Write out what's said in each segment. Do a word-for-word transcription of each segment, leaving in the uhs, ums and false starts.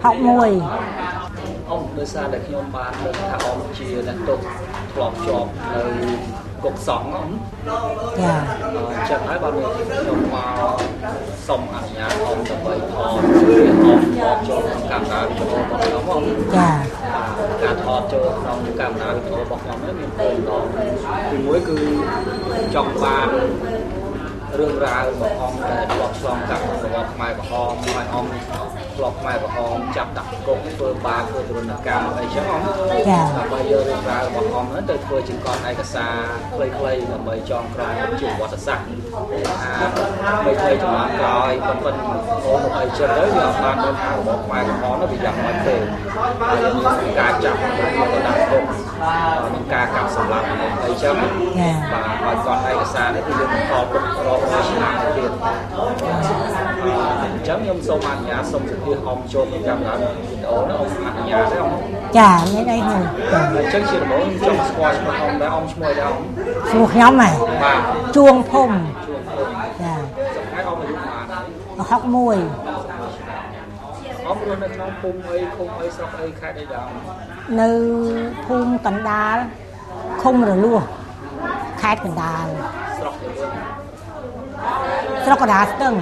học mùi ông đưa xa để khi ông bán được thằng ông chia là tốt lọt chọp nơi cục sóng ông dạ chẳng thấy bao nhiêu trong mà sông ảnh nhà ông là vậy thò ông thò cho cảm giác cho bọn nó không dạ cả thò cho ông cảm giác cho bọn nó mới miền tây đó thì mỗi cứ trong ba rương ra bọn ông để lọt xong cả bọn mai bọn ông mai ông lọt mai bọn ông chặt đặt cục vừa ba vừa rồi là cao ấy chứ không dạ bây giờ rương ra bọn ông nó từ vừa chừng con này cả xa play play là mấy tròn còi chịu quá thật sắc à mấy play cho nó còi còn phần ô một ấy chưa tới giờ ban đơn hàng bọn mai bọn ông nó bị giảm mọi thể ca chặt và đặt cục những ca cặp sầm lặng ấy chứ và mọi con này cả xa đấy thì đừng còn cục rồi nó sẽ làm việc chấm nhôm sông ăn nhà sông thực kia hòm trộn cảm giác đó nó ông ăn nhà đấy không chả mấy đây rồi chắc chỉ là mỗi trong squash mà ông đã ông mua đâu chuông nhóm này chuông phồng dạ học mùi ông luôn là trong phun ấy không ấy sọc ấy khai đây đâu nơi phun cành đá không rồi luôn khai cành đá sọc cành đá từng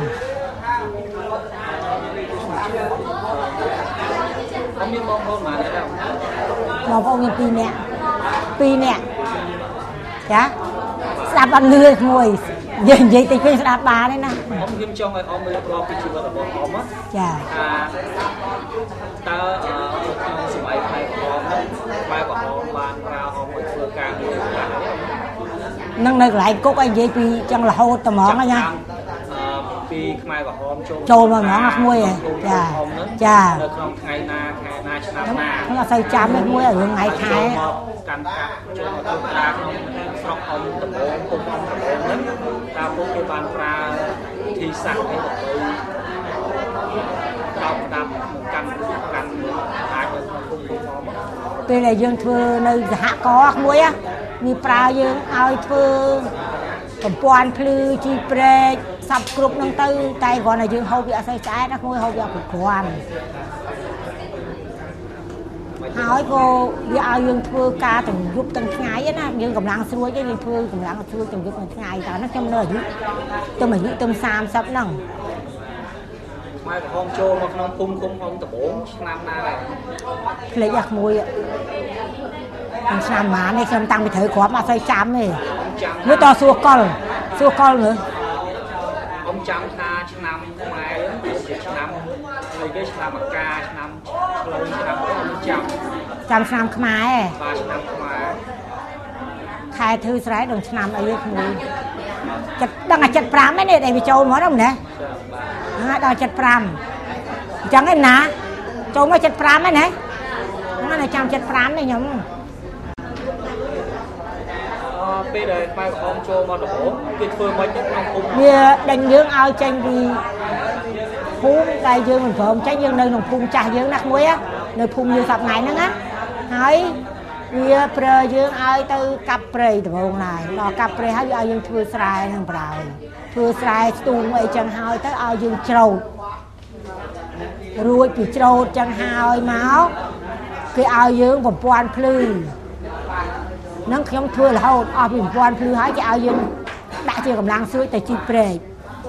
ông biết bông bông mà đấy đâu bông bông như pi nè pi nè chá đạp ăn lươi ngồi giờ vậy thì phải đạp bà đấy nè ông kiếm cho người ông mới lo cái chuyện là bọn ông á dạ à ta ở trong sự máy này của ông đó bài của ông bàn ra ông mới vừa càng nhiều nâng nơi lại cốt anh vậy pi chẳng là hô tầm món đó nha pi mai của ông trâu mà món ăn muối à dạ dạ nó không ngày na ngày na năm na nó là xây chám mấy muối ở ngày khai canh cắt cho nó chúng ta không sọc ông tập ốm cùng ông tập ốm lắm ta cũng cái bàn ra thi sẵn cái một cái đọc đập một canh canh hai bên cùng cùng ông tuy là dương thưa nơi hạ có muối áมีปลาយើងឲ្យធ្វើកំពាន់ភ្លឺជីប្រេកសັບគ្រប់នឹងទៅតែគ្រាន់តែយើងហូបវាអត់សូវស្អាតណាមួយហូបវាគ្រប់គ្រាន់ហើយក៏វាឲ្យយើងធ្វើការទាំងយប់ទាំងថ្ងៃណាយើងកម្លាំងស្រួយយើងធ្វើកម្លាំងស្រួយទាំងយប់ទាំងថ្ងៃតើហ្នឹងខ្ញុំនៅអាយុទៅអាយុទៅសាមសិបហ្នឹងម៉ែកំចូលមកក្នុងភូមិគុំខ្ញុំដំបងឆ្នាំណាដែរភ្លេចអាក្មួយឆ្នាំម៉ានេះខ្ញុំតាំងពីត្រូវគ្រាប់អត់សូវចាំទេមើលតសួរកលសួរកលមើល ôngចាំថាឆ្នាំខ្មែរជាឆ្នាំហើយគេឆ្នាំអកាឆ្នាំឆ្លូវឆ្នាំôngចាំចាំឆ្នាំខ្មែរបាទឆ្នាំខ្មែរខែធឺស្រែដល់ឆ្នាំអីក្មួយចិត្តដឹងតែចិត្តប្រាំហ្នឹងដែលវាចូលមកហ្នឹងណាហ្នឹងដល់ចិត្តប្រាំអញ្ចឹងឯណាចូលមកចិត្តប្រាំហ្នឹងណាហ្នឹងតែចាំចិត្តប្រាំនេះខ្ញុំពេលដែលខ្មែរក្រហមចូលមកដំបូងគេធ្វើមិនទេក្នុងភូមិវាដេញយើងឲ្យចេញពីភូមិដែលយើងមិនព្រមចេញយើងនៅក្នុងភូមិចាស់យើងណាក្មួយនៅភូមិយើងសប្តាហ៍ហ្នឹងណាហើយវាប្រើយើងឲ្យទៅកាប់ព្រៃដំបូងឡើយដល់កាប់ព្រៃហើយវាឲ្យយើងធ្វើស្រែនឹងប្រហើយធ្វើស្រែស្ទូងអីចឹងហើយទៅឲ្យយើងច្រូតរួចពីច្រូតចឹងហើយមកគេឲ្យយើងប្រព័ន្ធភ្លឺនឹងខ្ញុំធ្វើរហូតអស់ពីប្រព័ន្ធភ្លឺហើយគេឲ្យយើងដាក់ជាកម្លាំងស្រួយទៅជីប្រេក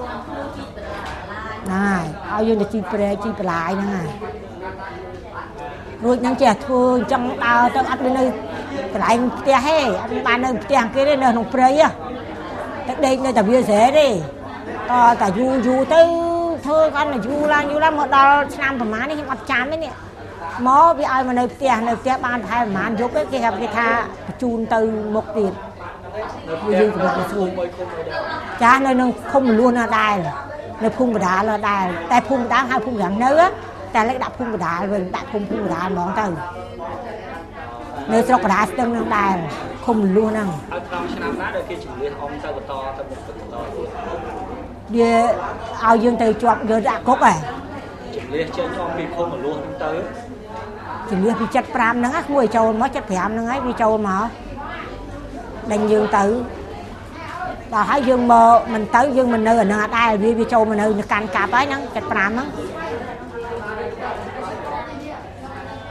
ណាឲ្យយើងទៅជីប្រេកជីបន្លាយហ្នឹងហើយរួចហ្នឹងចេះធ្វើអញ្ចឹងដើរទៅអត់នៅកន្លែងផ្ទះទេអត់បាននៅផ្ទះគេទេនៅក្នុងព្រៃទៅដេកនៅតែវាស្រែទេតតែយូរយូរទៅធ្វើកាន់តែយូរឡើងយូរឡើងមកដល់ឆ្នាំប្រហែលនេះខ្ញុំអត់ចាំទេនេះមកវាឲ្យមកនៅផ្ទះនៅផ្ទះបានប្រហែលប្រហែលយប់គេគេគេថាបញ្ជូនទៅមុខទៀតវាយើងកំពុងស្រួយចាស់នៅក្នុងឃុំមលួនណាដែរនៅភូមិកណ្ដាលដែរតែភូមិកណ្ដាលហៅភូមិខាងនៅតែលេខដាក់ភូមិកណ្ដាលវិញដាក់ភូមិភូមិកណ្ដាលហ្មងទៅនៅស្រុកកណ្ដាលស្ទឹងនឹងដែរឃុំមលួនហ្នឹងហើយក្នុងឆ្នាំណាដែលគេជំនះអមទៅបន្តទៅមុខទៅបន្តទៀតវាឲ្យយើងទៅជាប់យើងដាក់គុកហ៎ជំនះចេញអមពីភូមិមលួនហ្នឹងទៅជំនះពីเจ็ดสิบห้าហ្នឹងមួយចូលមកเจ็ดสิบห้าហ្នឹងហើយវាចូលមកដេញយើងទៅដល់ហើយយើងមកមិនទៅយើងមិននៅអាហ្នឹងអត់ដែរវាវាចូលមកនៅកាន់កាប់ហើយហ្នឹងเจ็ดสิบห้าហ្នឹង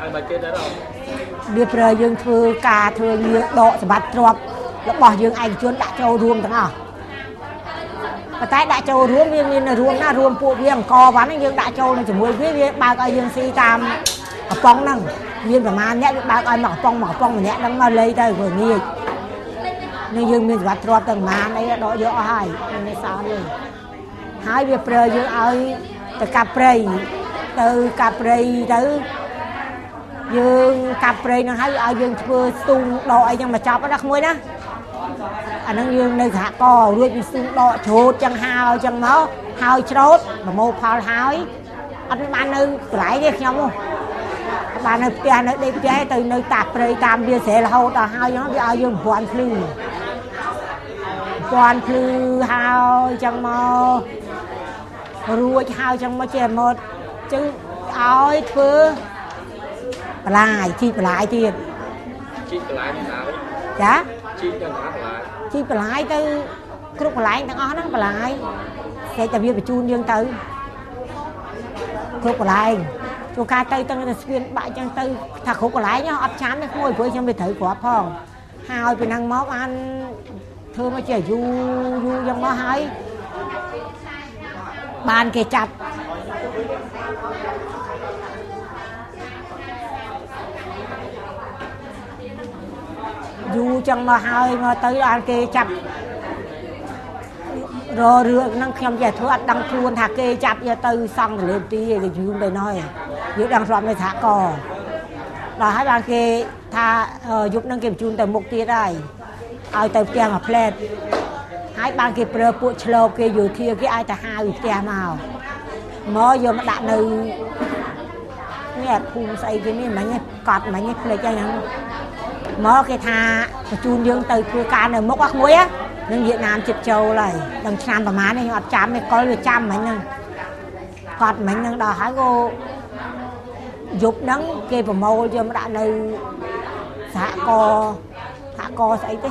ហើយបើគេដែរវាប្រើយើងធ្វើការធ្វើងារដកសម្បត្តិទ្រព្យរបស់យើងឯកជនដាក់ចូលរួមទាំងអស់ប៉ុន្តែដាក់ចូលរួមវាមានរួមណារួមពួកវាអង្គវ៉ាន់យើងដាក់ចូលជាមួយវាវាបើកឲ្យយើងស៊ីតាមកំប៉ុងហ្នឹងមានប្រមាណអ្នកវាបើកឲ្យមកកំប៉ុងមកកំប៉ុងម្នាក់ហ្នឹងមកលេងទៅព្រោះងាយនេះយើងមានសម្បត្តិទ្រព្យទាំងប្រមាណអីដកយកអស់ហើយមិនសល់ទេហើយវាប្រើយើងឲ្យទៅកាប់ព្រៃទៅកាប់ព្រៃទៅយើងកាប់ព្រៃហ្នឹងហើយឲ្យយើងធ្វើស្ទូងដកអីចឹងមកចាប់ណាក្មួយណាអាហ្នឹងយើងនៅសហគមន៍រួចពីស្ទូងដកច្រូតចឹងហើយចឹងមកហើយច្រូតប្រមូលផលហើយអត់បាននៅកន្លែងទេខ្ញុំបាននៅផ្ទះនៅដេកផ្ទះទៅនៅតាព្រៃតាមវាស្រែរហូតដល់ហើយហ្នឹងវាឲ្យយើងប្រព័ន្ធភ្លឺប្រព័ន្ធភ្លឺហើយចឹងមករួចហើយចឹងមកចេះមកចឹងឲ្យធ្វើបន្លាយជីកបន្លាយទៀតជីកបន្លាយហ្នឹងហើយចាជីកយ៉ាងណាបន្លាយជីកបន្លាយទៅគ្រប់កន្លែងទាំងអស់ហ្នឹងបន្លាយតែតែវាបញ្ជូនយើងទៅគ្រប់កន្លែងជួនកាលទៅទៅស្ពានបាក់ចឹងទៅថាគ្រប់កន្លែងអត់ចាំទេក្មួយព្រោះខ្ញុំវាត្រូវគ្រាប់ផងហើយពីហ្នឹងមកបានធ្វើមកជាយូរយូរចឹងមកហើយបានគេចាប់យូរចឹងមកហើយមកទៅដល់គេចាប់ររឿងហ្នឹងខ្ញុំចេះធ្វើអត់ដឹងខ្លួនថាគេចាប់យកទៅសង់ទលេទីគេយូរទៅណោះយើងដឹងស្រាប់នៅសហគមន៍ដល់ហើយបានគេថាយប់ហ្នឹងគេបញ្ជូនទៅមុខទៀតហើយឲ្យទៅផ្ទះមួយផ្លែតហើយបានគេប្រើពួកឆ្លូបគេយោធាគេឲ្យទៅហៅពីផ្ទះមកមកយកមកដាក់នៅនេះភូមិស្អីគេនេះមិញកត់មិញផ្លេចអីហ្នឹងមកគេថាបញ្ជូនយើងទៅធ្វើការនៅមុខអស់មួយនឹងវៀតណាមចិត្តចូលហើយដល់ឆ្នាំប្រហែលនេះខ្ញុំអត់ចាំទេកុលវាចាំមិញហ្នឹងគាត់មិញហ្នឹងដល់ហើយក៏យប់ហ្នឹងគេប្រមូលយកមកដាក់នៅសហគមន៍សហគមន៍ស្អីទេ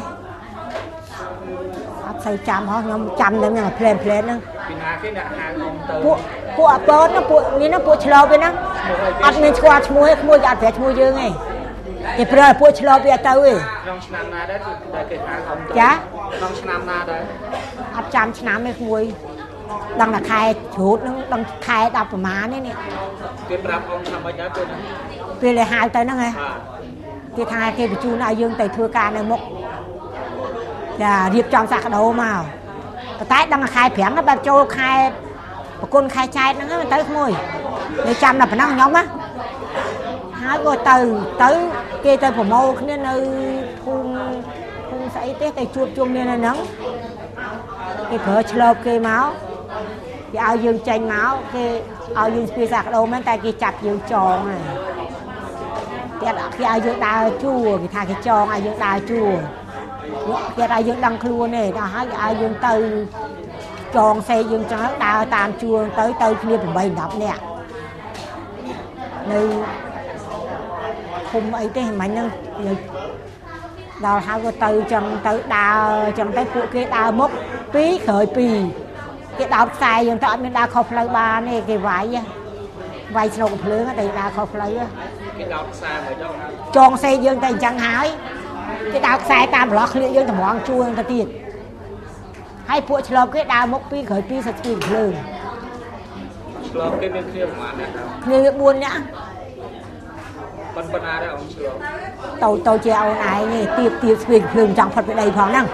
អត់ស្អីចាំហ៎ខ្ញុំចាំតែហ្នឹងផ្លែផ្លែហ្នឹងពីណាគេអ្នកហៅអងទៅពួកពួកអពតណាពួកនេះណាពួកឆ្លោបទេណាអត់មានស្គាល់ឈ្មោះទេឈ្មោះគេអត់ប្រាប់ឈ្មោះយើងទេគេប្រើពួកឆ្លោបវាទៅទេក្នុងឆ្នាំណាដែរតែគេហៅអងទៅចាក្នុងឆ្នាំណាដែរអត់ចាំឆ្នាំទេក្មួយដឹងតែខែជ្រូតហ្នឹងដឹងខែដល់ប្រមាណនេះនេះគេប្រាប់អងថាម៉េចដែរពេលហ្នឹងពេលគេហៅទៅហ្នឹងហ៎គេថាគេបញ្ជូនឲ្យយើងទៅធ្វើការនៅមុខចារៀបចំសាក់ដោមកតែដឹងតែខែប្រាំងបែបចូលខែប្រគុណខែចែកហ្នឹងទៅក្មួយនៅចាំតែប៉ុណ្ណឹងខ្ញុំណាហើយក៏ទៅទៅគេទៅប្រមូលគ្នានៅភូមិភូមិស្អីទេទៅជួបជុំគ្នានៅហ្នឹងគេប្រើឆ្លូបគេមកគេឲ្យយើងចេញមកគេឲ្យយើងស្ពាយសាក់ដោមែនតែគេចាប់យើងចងហើយគេគេឲ្យយើងដើរជួគេថាគេចងឲ្យយើងដើរជួគេឲ្យយើងដឹងខ្លួនទេដល់ហើយគេឲ្យយើងទៅចងសេយើងចឹងដើរតាមជួទៅទៅគ្នា8 10នាក់នៅភូមិអីទេមិញហ្នឹងដល់ហើយក៏ទៅចឹងទៅដើរចឹងទៅពួកគេដើរមុខពីរក្រោយពីរគេដោតខ្សែយើងទៅអត់មានដើរខុសផ្លូវបានទេគេវាយវាយស្នូកភ្លើងទៅដើរខុសផ្លូវគេដោតខ្សែមកចងសេយើងទៅអញ្ចឹងហើយគេដោតខ្សែតាមប្រឡោះឃ្លៀកយើងតម្រង់ជួទៅទៀតហើយពួកឆ្លប់គេដើរមុខពីរក្រោយពីរសាច់ស្គីភ្លើងឆ្លប់គេមានគ្នាប្រហែលអ្នកគ្នាបួននាក់ប៉ុនប៉ុណ្ណាដែរអង្គឆ្លប់ទៅទៅជាអូនឯងនេះទៀបទៀបស្គីភ្លើងចង់ផុតពីដីផងហ្នឹង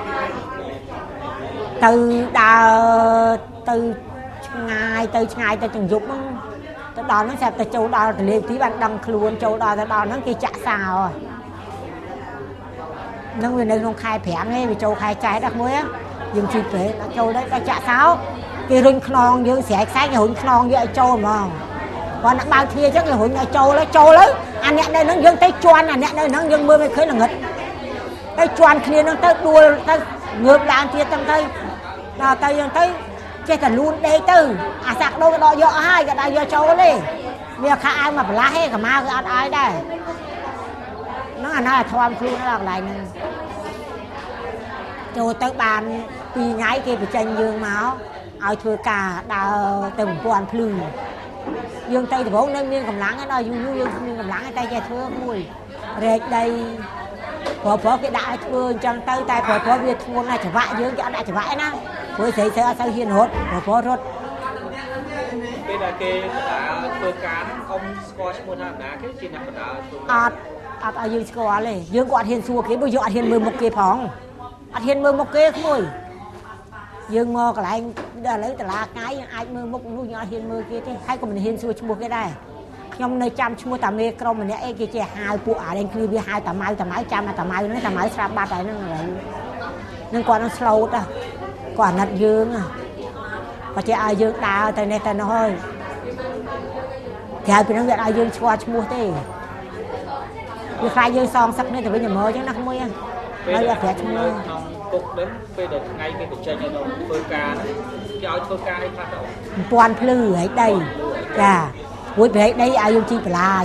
ទៅដើរទៅឆ្ងាយទៅឆ្ងាយទៅទាំងយប់ហ្នឹងទៅដល់ហ្នឹងស្រាប់តែចូលដល់ទលេទីបានដឹងខ្លួនចូលដល់ទៅដល់ហ្នឹងគេចាក់សោហ្នឹងវានៅក្នុងខែប្រាំងទេវាចូលខែចែកដល់មួយយើងជិះពេកដល់ចូលđấyដល់ចាក់សោគេរុញខ្នងយើងស្រែកខ្សែគេរុញខ្នងយើងឲ្យចូលហ្មងគាត់nakបើកទ្វារអញ្ចឹងគេរុញឲ្យចូលហើយចូលហើយអាអ្នកនៅហ្នឹងយើងទៅជន់អាអ្នកនៅហ្នឹងយើងមើលមិនឃើញល្ងឹតទៅជន់គ្នាហ្នឹងទៅដួលទៅងើបឡើងទៀតហ្នឹងទៅដល់ទៅយើងទៅចេះតែលូនដេកទៅអាសាក់ដូរក៏ដកយកអស់ហើយក៏ដកយកចូលទេវាខោអាវមកបន្លាស់ទេកម្មាគឺអត់ឲ្យដែរហ្នឹងអានោះអាធំខ្លួនដល់កន្លែងហ្នឹងចូលទៅបានពីរថ្ងៃគេបញ្ចេញយើងមកឲ្យធ្វើការដើរទៅប្រព័ន្ធភ្លឺ dương tây thì bốn nơi miên cầm lắng đó dương dương miên cầm lắng tay che thưa mùi rệt đây phở phở cái đại thưa chân tay tay phở phở việt ngôn này chả vãi dương cho đại chả vãi na với thấy sẽ sao hiền hốt phở phở rốt bây giờ cái đã phơi cá ông score một hàng đá cái chuyện nào đã ạt ạt ở dương score này dương quạt hiền xua cái bây giờ ạt hiền mười một kia phong ạt hiền mười một kia mùi dương mơ cái lại đã lấy từ là cái ai mơ một nuôi nhỏ hiền mơ kia thế hay còn mình hiền xua mua cái đây nhom nơi chăm mua tạm mê câu mình này cái chè hai phụ ở đây kia bị hai tạm mai tạm mai chăm là tạm mai nó tạm mai sạp ba cái nó lại nên còn nó slow ta còn nát dương à và chè ai dương đào tại này tại nó hơi thì hai bên nó ai dương qua mua thế vì khai dương son sắc nên thì bây giờ mơ chứ nó không mới bây giờ phải mua cục đến bây giờ ngay cái cuộc chơi này nó phơi cá cái áo phơi cá hay phát đâu toàn phư ở đây dạ cuối về đây ai dùng chi phải lại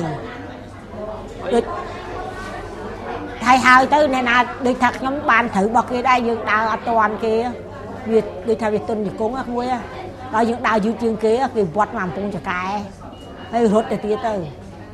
thay hai tới này là đi thật nhóm ban thử bọc kia đây dương đào toàn kia việt đi theo việt tuần thì cũng không mua đó dương đào dương chương kia vì vót làm tung cho cái hay hốt để tía tới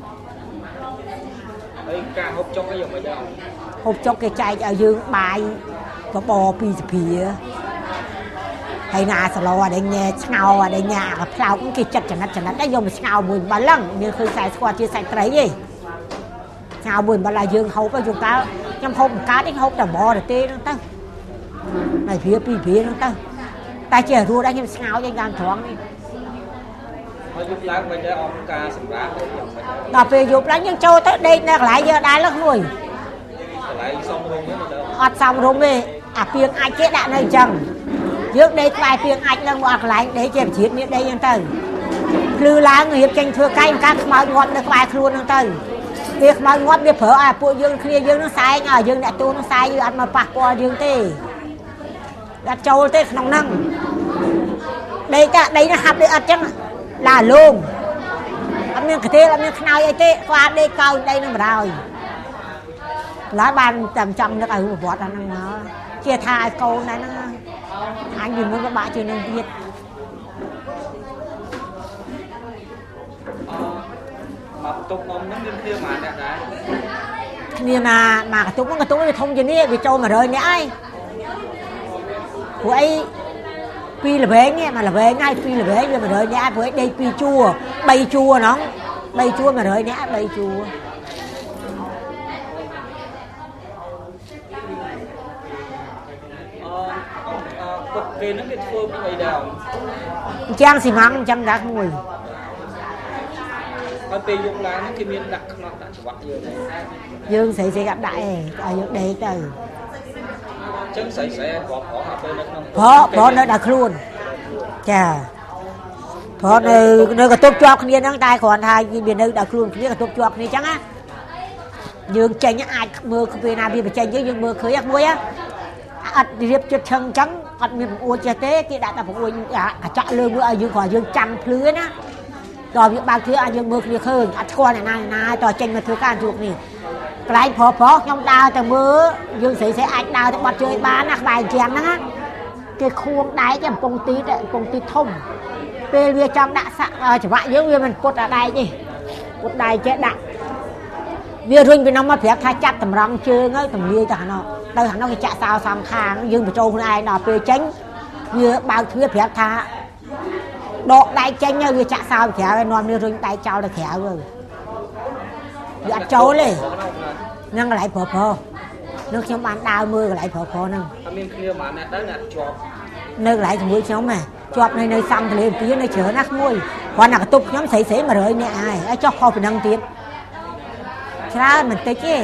ấy cá hộp trong cái dùng bây giờ hộp trong cái chai ở dương bài có bò pi pì hay na sờ lò để nghe ngao để nhà gặp sao cũng kia chặt chặt chặt chặtได้dùng ngao buồn ba lăng nên khơi xài qua chia sạch cái gì ngao buồn ba là dương hậu có dùng cá nhâm hộp cá đến hộp là bò để tê nó ta này phía pi phía nó ta ta chỉ rùa đã nhâm ngao trên gan thoáng đi thôi giúp láng bây giờ ông cá sầm rá đạp về giúp láng nhưng châu tới đây là lại giờ đái lắm rồi lại xong luôn nữa ọt xong rồi về à piêng ai chết đã nơi chừng trước đây vài piêng anh đang mặc lại để chèm chiết như đây nhân tử lư lá người hiệp tranh thưa cay các máu ngọt được vài luôn nhân tử việc máu ngọt biết phở à phụ dương kia dương nó sai à dương đại tu nó sai như ăn mà bạc qua dương tê đặt trâu tê nòng năng đây ta đây nó hấp để ăn chắc là luôn ăn miếng cái thế là miếng nào vậy tê qua đây cao đây nó mà rồi lá bàn tầm trăm nó ở vọt là năng nó chia thai câu này nó anh nhìn muốn các bạn chơi nên biết mà tụng ông nó liên kia mà nè đấy kia mà mà cái tụng cái tụng thì thông gì nè vì châu mà rơi nè ai của ấy pi là về nghe mà là về ngay pi là về nhưng mà rơi nè với đây pi chua bay chua nó bay chua mà rơi nè bay chua cục kia nó cái phương vậy đâu trang xì măng trang đặc mùi con tê dùng lá nó cái miếng đặc nó đã chụp dương này dương sẽ sẽ gặp đại ở dương đây từ chân sấy sẽ bỏ bỏ ở bên nó bỏ bỏ nó đặc luôn chà bỏ nơi nơi cái tốt cho kia nó tay còn hai bên nơi đặc luôn kia cái tốt cho kia chẳng á dương tranh ai mưa không về nào đi mà tranh với dương mưa khơi ác muối á ắt điệp cho chân trắng ắt miệng uống chè té cái đã ta phải uống cả chợ lương bữa dương khỏi dương trăm lưới á rồi việc bao thứ anh dương mưa kia hơn ắt con này này này tòa tranh mà thứ can thuộc này cái phò phò trong đào từ mưa dương sĩ sẽ anh đào từ bật chơi bán nạc bài chén đó cái khuôn đáy cái công ty đấy công ty thông về việc trong đã sạ chỉ vậy dương viên mình cột ở đây gì cột đây chết đặng việc rinh bên nó mà phải thay chặt tầm răng chưa ngay tầm lia cho nó đây hắn nó cái chạy sao sang khang dương phải trâu này đò về tránh như bao thứ phải tha độ đại tranh nhau như chạy sao khéo non như rinh tay trao là khéo rồi gạt trâu lên nâng lại phở phở nước trong bán đào mưa lại phở phở nâng nơi lại thì mũi nhóm mà chọp này nơi xăm thì lên phía nơi chở nát môi còn là cái tục nhóm xảy xảy mà rồi nè ai cho kho phải nâng tiếp ra mình tới chứ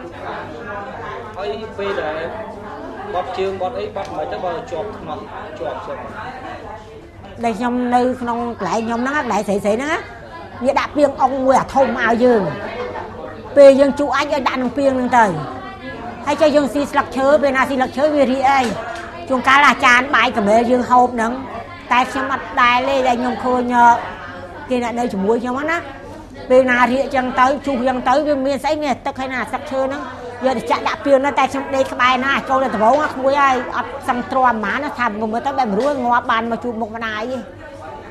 ấy bây giờ bọt trường bọt ấy bọt mấy tới bao chọp mà chọp chọp đây trong nơi không lại nhóm nó lại xảy xảy nó như đã piêng ông người thông ao dương về dương chú anh ở đạn piêng lên trời hay cho dương xì lắc chớ về nào xì lắc chớ về đi ai chúng cá là chán bài cả bề dương hộp nắng tay xem mặt đài lên đây nhom khơi nhờ kia là đây chủ muối cho mắt á về nào thì chân tới chú chân tới với miền sấy miền tức hay là sắp chơi nó giờ thì chạy đã piêng nó tay trong đây cái bài này câu là tập bóng muối ai ấp xăm tròn má nó thầm một mới tới bài rúa ngõ bàn mà chụp một bàn này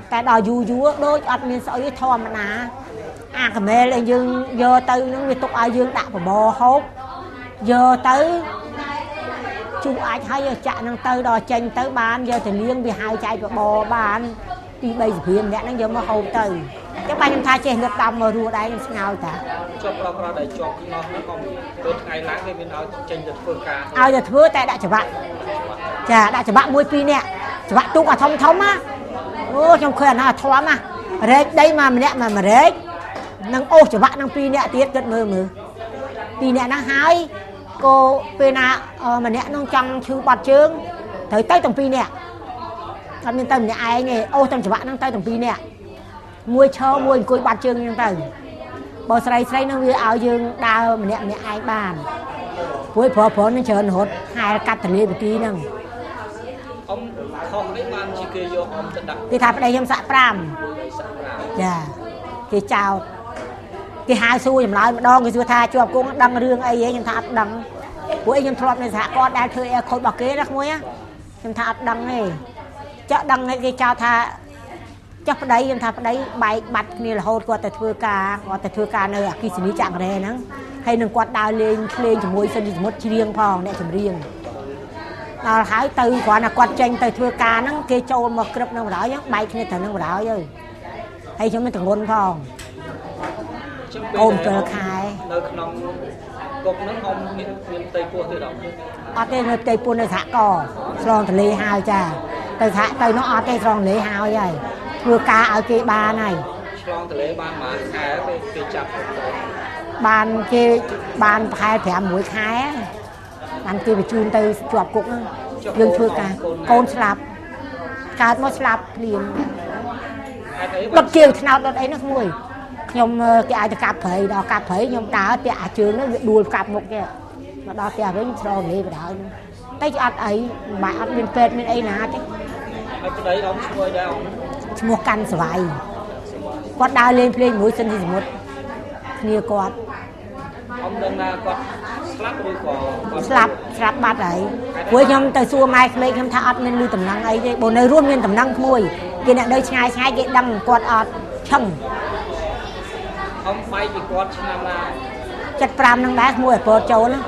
តែដល់យូរយូរដូចអត់មានស្អីធម្មតាអាកាមែលយើងយកទៅនឹងវាទុកឲ្យយើងដាក់បបរហូបយកទៅជូអាចឲ្យចាក់នឹងទៅដល់ចេញទៅបានយកទៅលាងវាហើយចែកបបរបានពីបីសព្រាមអ្នកហ្នឹងយកមកហូបទៅតែបាញ់ខ្ញុំថាចេះលឹកដំមករស់ដែរខ្ញុំស្ងោយតាជាប់ប្រក្រដែលជាប់ខ្នោះហ្នឹងក៏ពេលថ្ងៃឡើងគេមានឲ្យចេញទៅធ្វើការឲ្យទៅធ្វើតែដាក់ច្បាក់ចាដាក់ច្បាក់មួយពីរនាក់ច្បាក់ទូកអាធំធំណាអូខ្ញុំឃើញអាណាធំណារែកដីមកម្នាក់មករែកនឹងអូសច្បាក់នឹងពីរនាក់ទៀតគិតមើលមើលពីរនាក់ហ្នឹងហើយក៏ពេលណាម្នាក់នឹងចង់ឈឺបាត់ជើងត្រូវទៅទាំងពីរនាក់អត់មានទៅម្នាក់ឯងទេអូសទាំងច្បាក់ហ្នឹងទៅទាំងពីរនាក់មួយឈរមួយអង្គុយបាត់ជើងហ្នឹងទៅបើស្រីស្រីនឹងវាឲ្យយើងដើរម្នាក់ម្នាក់ឯងបានព្រោះប្រុសប្រុសនឹងច្រើនរត់ហែលកាត់ទលេបទីហ្នឹងអ៊ំខំនេះបានជាគេយកអ៊ំទៅដាក់គេថាប្តីខ្ញុំសាក់ប្រាំចាគេចោតគេហៅសួរចម្លើយម្ដងគេសួរថាជាប់គុកដឹងរឿងអីហ៎ខ្ញុំថាអត់ដឹងព្រោះអីខ្ញុំធ្លាប់នៅសហព័ន្ធដែលធ្វើអេខូចរបស់គេណាក្មួយខ្ញុំថាអត់ដឹងទេចាក់ដឹងគេចោទថាចាស់ប្តីខ្ញុំថាប្តីបែកបាត់គ្នារហូតគាត់ទៅធ្វើការគាត់ទៅធ្វើការនៅអគិសនីចក្ររ៉េហ្នឹងហើយនឹងគាត់ដើរលេងភ្លេងជាមួយសិនសមុទ្រច្រៀងផងអ្នកចម្រៀងដល់ហើយទៅគ្រាន់តែគាត់ចេញទៅធ្វើការហ្នឹងគេចូលមកក្រឹបនឹងបណ្ដោយហ្នឹងបែកគ្នាទៅនឹងបណ្ដោយហើយហើយខ្ញុំមានទងន់ផងអូនចូលខែនៅក្នុងគុកហ្នឹងអ៊ំមានមានផ្ទៃពោះទេដល់អត់ទេនៅផ្ទៃពោះនៅសហកឆ្លងទលេហើយចាទៅសហទៅនោះអត់ទេឆ្លងទលេហើយហើយធ្វើការឲ្យគេបានហើយឆ្លងទលេបានប្រហែលខែគេចាប់បានគេបានប្រហែលប្រាំមួយខែបានគេបញ្ជូនទៅជាប់គុកហ្នឹងយើងធ្វើការកូនស្លាប់កើតមកស្លាប់ភ្លាមដុតជាងថ្នោតដុតអីនោះមួយខ្ញុំគេឲ្យទៅកាប់ព្រៃដល់កាប់ព្រៃខ្ញុំដើរពាក់អាជើងហ្នឹងវាដួលកាប់មុខទេមកដល់ផ្ទះវិញស្រោងលេបដល់តែអត់អីមិនអត់មានពេទ្យមានអីណាទេហើយប្តីអ៊ំឈ្មោះដែរឈ្មោះកាន់ស្វាយគាត់ដើរលេងភ្លេងមួយសិនជាសមុទ្រគ្នាគាត់អ៊ំដឹងថាគាត់ស្លាប់ឬក៏ស្លាប់ស្លាប់បាត់ហើយព្រោះខ្ញុំទៅសួរម៉ែក្មេងខ្ញុំថាអត់មានលឺតំណែងអីទេបើនៅរួមមានតំណែងក្មួយគេអ្នកនៅឆ្ងាយឆ្ងាយគេដឹងគាត់អត់ឆឹងអ៊ំបាយពីគាត់ឆ្នាំណាចិតប្រាំនឹងដែរក្មួយឲ្យពតចូលណា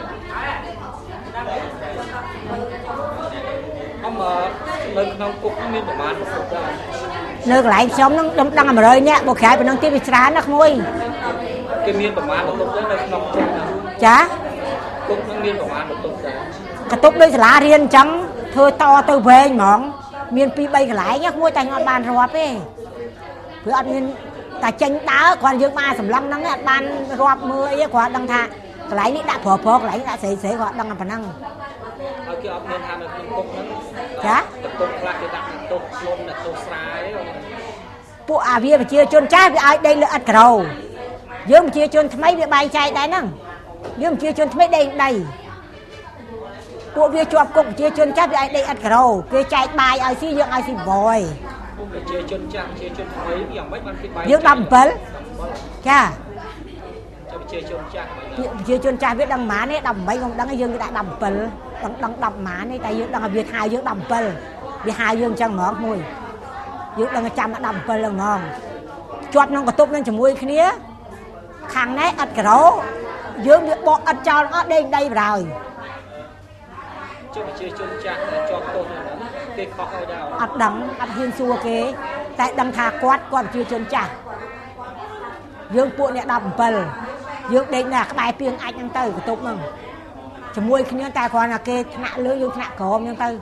អ៊ំនៅក្នុងគុកមានប្រមាណប្រហែលដែរនៅកន្លែងខ្ញុំនឹងដឹងដឹង100នាក់បើក្រៅពីនឹងទៀតវាច្រើនណាស់ក្មួយគេមានប្រមាណបន្ទប់ដែរនៅក្នុងគុកណាចាគុកនឹងមានប្រមាណបន្ទប់ដែរកតុបដូចសាលារៀនអញ្ចឹងធ្វើតទៅវែងហ្មងមានពីរបីកន្លែងណាក្មួយតែអត់បានរាប់ទេព្រោះអត់មានតែចេញដើរគ្រាន់យើងបានសម្លឹងហ្នឹងអត់បានរាប់មើលអីគ្រាន់ដឹងថាកន្លែងនេះដាក់ប្រប្រកន្លែងដាក់ស្រីស្រីគាត់ដឹងតែប៉ុណ្ណឹងហើយគេអត់មានថានៅក្នុងគុកហ្នឹងចាបន្ទប់ខ្លះគេដាក់បន្ទប់ខ្លួនបន្ទប់ស្រាយពួកអាវាប្រជាជនចាស់វាឲ្យដេកលើឥដ្ឋក្រោយើងប្រជាជនថ្មីវាបែងចែកដែរហ្នឹងយើងប្រជាជនថ្មីដេកដីពួកវាជាប់គុកប្រជាជនចាស់វាឲ្យដេកឥដ្ឋក្រោគេចែកបាយឲ្យស៊ីយើងឲ្យស៊ីបយប្រជាជនចាស់ប្រជាជនថ្មីយ៉ាងម៉េចបានគេបាយយើងដប់7ចាប្រជាជនចាស់ប្រជាជនចាស់វាដឹងប៉ុន្មានទេដប់8ខ្ញុំដឹងយើងគេដាក់ដប់7ដឹងដឹងដប់ប៉ុន្មានទេតែយើងដឹងថាវាហៅយើងដប់7វាហៅយើងអញ្ចឹងហ្មងមួយយើងដឹងចាំដប់7ហ្នឹងហ្មងជាប់ក្នុងកតុបនឹងជាមួយគ្នាខាងនេះឥដ្ឋក្រោយើងវាបកឥដ្ឋចោលអត់ដេកដីបណ្ដោយជាប្រជាជនចាស់ដែលជាប់ទោសហ្នឹងគេខុសឲ្យដែរអត់ដឹងអត់ហ៊ានសួរគេតែដឹងថាគាត់គាត់ប្រជាជនចាស់យើងពួកអ្នកដប់7យើងដេកនៅក្បែរពីងអាចហ្នឹងទៅកតុបហ្នឹងជាមួយគ្នាតែគ្រាន់តែគេថ្នាក់លើយើងថ្នាក់ក្រោមហ្នឹងទៅ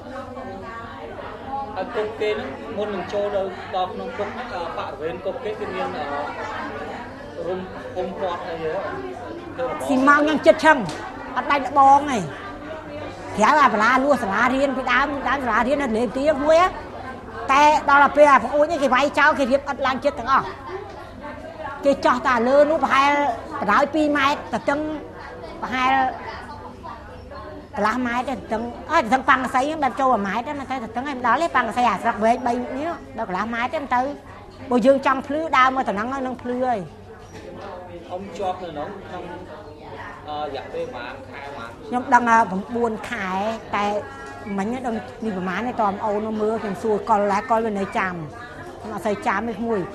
ហើយគុកគេហ្នឹងមុននឹងចូលដល់ដល់ក្នុងគុកហ្នឹងបរិវេណគុកគេគឺមានរុំភូមិគាត់អីហ៎ស៊ីម៉ងយ៉ាងចិត្តឆឹងអត់ដាច់ដបងទេក្រៅអាបលាលួសាលារៀនពីដើមដើមសាលារៀននៅលេខទីមួយតែដល់ទៅពេលអាបងអួយនេះគេវាយចោលគេរៀបអត់ឡើងចិត្តទាំងអស់គេចោះតាលើនោះប្រហែលបណ្ដោយ2ម៉ែត្រទៅទឹងប្រហែលកន្លះម៉ែត្រទៅទឹងអើទៅទឹងប៉ាំងកសីមិនចូល1ម៉ែត្រទេមិនទៅទៅទឹងឯងដល់ទេប៉ាំងកសីអាស្រុកវែង3នេះដល់កន្លះម៉ែត្រទេមិនទៅបើយើងចង់ភ្លឺដើរមកតំណឹងនឹងភ្លឺហើយអ៊ំជាប់នៅនោះក្នុងអឺរយៈពេលប្រហែលខែប្រហែលខ្ញុំដឹង9ខែតែ mình nó đi vào má này toàn âu nó mưa còn xua còn lá coi bên này chàm mà xây chàm với mùi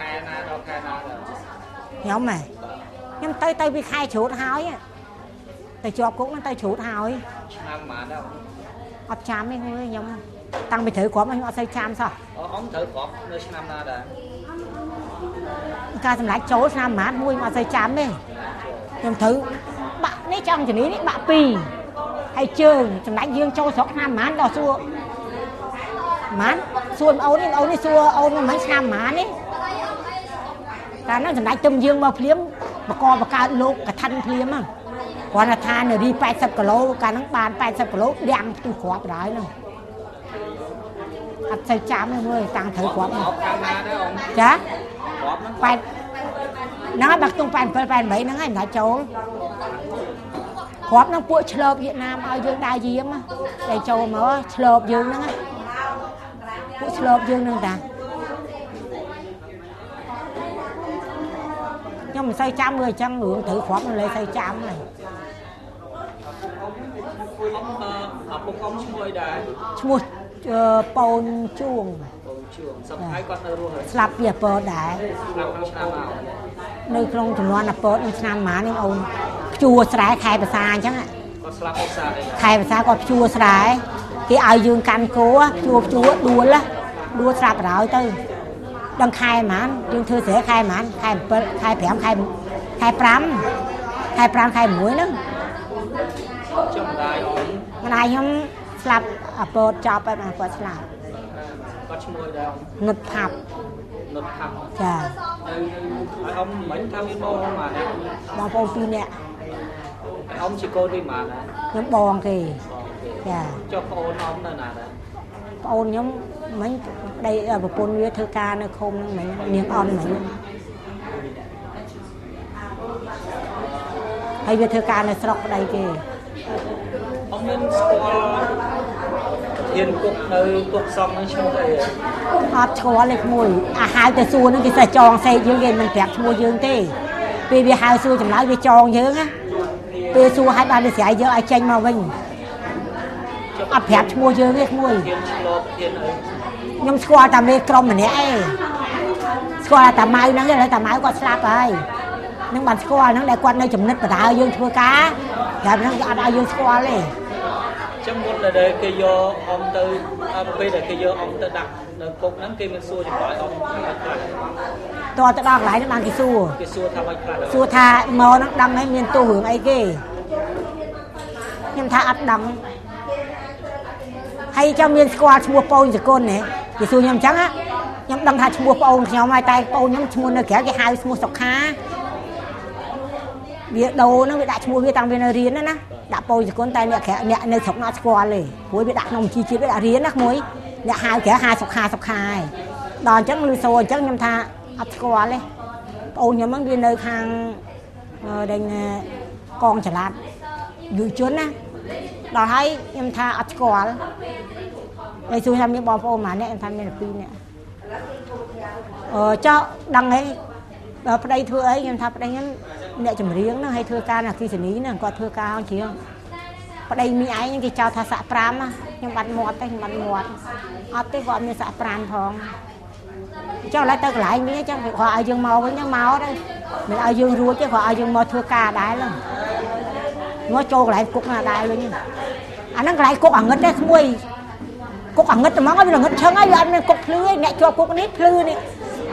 nhóm mày nhưng tay tay bị khai chuột hói á tay chọp cũng nó tay chuột hói ấp chàm với mùi nhóm tăng bị thử quá mà họ xây chàm sao ông thử quá nơi năm na đã ca thầm lại chỗ năm mát mùi mà xây chàm đi nhóm thử bạn ấy trong chỉ ní bạn pì hay trường thầm lại dương châu sóc năm mát đò xua mát xua ấu đi ấu đi xua ấu nó mấy năm mát ấy ta nó thầm lại tâm dương mà phím mà co và ca lô cả thanh phím á còn là than rồi đi bảy mươi ki lô cả nắng bàn bảy mươi ki lô đem từ khóa đấy nè ăn xây chám này thôi tăng thử khóa chá bảy nó bạc tung bảy bảy mấy nó ngay đã châu khóa nó buổi chợp Việt Nam ở dương đại diêm á đại châu mà chợp dương nó buổi chợp dương nè ta nhưng mà xây chám người chăng ngưỡng thử khóa nó lấy xây chám này ông ông chui đài chui pôn chuồng slap về pôn đài nơi trong chúng nó là pôn trong năm má nên ông chua sải khai bờ xa chẳng ạ khai bờ xa có chua sải cái ai dương can cố chua chua đua lá đua sạp rồi tư đang khai mà dương thư sẽ khai mà khai khai phèm khai khai pram khai pram khai muối nữa cái này nhóm slap à bột chopไปมาbột slap គាត់ឈ្មោះដែរនុតផាប់នុតផាប់ចាហើយអ៊ំមិញថាមានបងម៉ានបងប្អូនពីរនាក់អ៊ំជាកូនទីម៉ានណាខ្ញុំបងគេចាចុះប្អូនអ៊ំនៅណាដែរប្អូនខ្ញុំមិញប្តីប្រពន្ធវាធ្វើការនៅឃុំហ្នឹងមិញនាងអន់មិញហើយវាធ្វើការនៅស្រុកប្តីគេអ៊ំមានស្គាល់ហ៊ានគុកនៅគុកសំនឹងឈ្មោះអីអត់ស្គាល់លេខមួយអាហៅទៅសួរហ្នឹងគេសេះចងសេកយើងគេមិនប្រាប់ឈ្មោះយើងទេពេលវាហៅសួរចម្លើយវាចងយើងណាពេលសួរឲ្យបានវាស្រ័យយើងឲ្យចេញមកវិញអត់ប្រាប់ឈ្មោះយើងទេមួយហ៊ានឆ្លប់ហ៊ានអីខ្ញុំស្គាល់តែមេក្រុមម្នាក់ឯងស្គាល់តែម៉ៅហ្នឹងហើយតែម៉ៅគាត់ស្លាប់ហើយនឹងបានស្គាល់ហ្នឹងដែលគាត់នៅចំណិតបដាយើងធ្វើការតែហ្នឹងគេអត់ឲ្យយើងស្គាល់ទេចឹងមុនដែលគេយកអ៊ំទៅពេលដែលគេយកអ៊ំទៅដាក់នៅគុកហ្នឹងគេមានសួរចម្លើយអ៊ំតើទៅដល់កន្លែងហ្នឹងបានគេសួរគេសួរថាមិនខ្លះសួរថាមកហ្នឹងដឹងហើយមានទោសរឿងអីគេខ្ញុំថាអត់ដឹងហើយចាំមានស្គាល់ឈ្មោះបងសកលនេះគេសួរខ្ញុំអញ្ចឹងខ្ញុំដឹងថាឈ្មោះបងខ្ញុំហើយតែបងខ្ញុំឈ្មោះនៅក្រៅគេហៅឈ្មោះសុខាវាដូរហ្នឹងវាដាក់ឈ្មោះវាតាំងវានៅរៀនណាណាដាក់បងសកលតែអ្នកក្រៅអ្នកនៅស្រុកណាស្គាល់ទេព្រោះវាដាក់ក្នុងជីជាតិវាដាក់រៀនណាក្មួយអ្នកហៅក្រៅហៅសុខាសុខាហើយដល់អញ្ចឹងលឺសូអញ្ចឹងខ្ញុំថាអត់ស្គាល់ទេបងខ្ញុំហ្នឹងវានៅខាងដេញកងចល័តយុវជនណាដល់ហើយខ្ញុំថាអត់ស្គាល់ហើយសួរថាមានបងប្អូនម៉ាអ្នកខ្ញុំថាមានតែពីរនាក់អឺចោះដឹងហើយដល់ប្តីធ្វើអីខ្ញុំថាប្តីខ្ញុំអ្នកចម្រៀងហ្នឹងហើយធ្វើការនៅអគ្គិសនីហ្នឹងគាត់ធ្វើការជាងប្តីមីឯងគេចោទថាសាក់ប្រាំខ្ញុំបាត់មាត់ទេខ្ញុំបាត់មាត់អត់ទេគាត់មានសាក់ប្រាំផងចុះឡើយទៅកន្លែងនេះចឹងគេគាត់ឲ្យយើងមកវិញហ្នឹងមកទៅមិនឲ្យយើងរួចទេគាត់ឲ្យយើងមកធ្វើការដែរហ្នឹងមកចូលកន្លែងគុកណាដែរវិញអាហ្នឹងកន្លែងគុកអាងឹតទេក្មួយគុកអាងឹតហ្មងវាងឹតឈឹងហើយវាអត់មានគុកភ្លឺទេអ្នកជាប់គុកនេះភ្លឺនេះ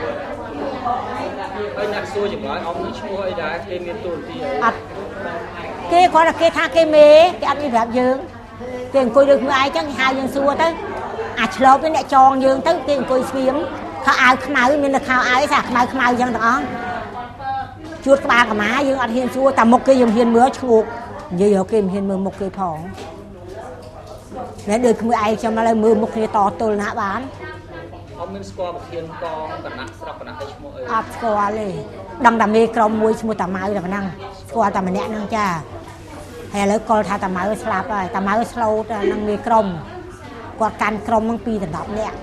ហើយអ្នកសួរចម្លើយអ៊ំនឹងឈ្មោះអីដែរគេមានទូរទស្សន៍អត់គេគាត់ថាគេថាគេមេគេអត់មានប្រាប់យើងគេអង្គុយដូចខ្លួនឯងចឹងហៅយើងសួរទៅអាឆ្លប់នេះអ្នកចងយើងទៅគេអង្គុយស្ងៀមខោអាវខ្មៅមានតែខោអាវឯងខ្មៅខ្មៅចឹងទាំងអស់ជួតក្បាលកម្មាយើងអត់ហ៊ានសួរតែមុខគេយើងហ៊ានមើលឈ្ងោកនិយាយគេមិនហ៊ានមើលមុខគេផងណែដូចខ្លួនឯងចាំមកលើមើលមុខគ្នាតទល់ណាបានអត់មានស្គាល់ប្រធានកងគណៈស្រុកគណៈអីឈ្មោះអីអត់ស្គាល់ទេដឹងតែមេក្រុមមួយឈ្មោះតាម៉ៅតែប៉ុណ្ណឹងស្គាល់តែម្នាក់ហ្នឹងចាហើយឥឡូវកលថាតាម៉ៅស្លាប់ហើយតាម៉ៅស្លូតនឹងមេក្រុមគាត់កាន់ក្រុមហ្នឹងពីដល់ដប់នាក់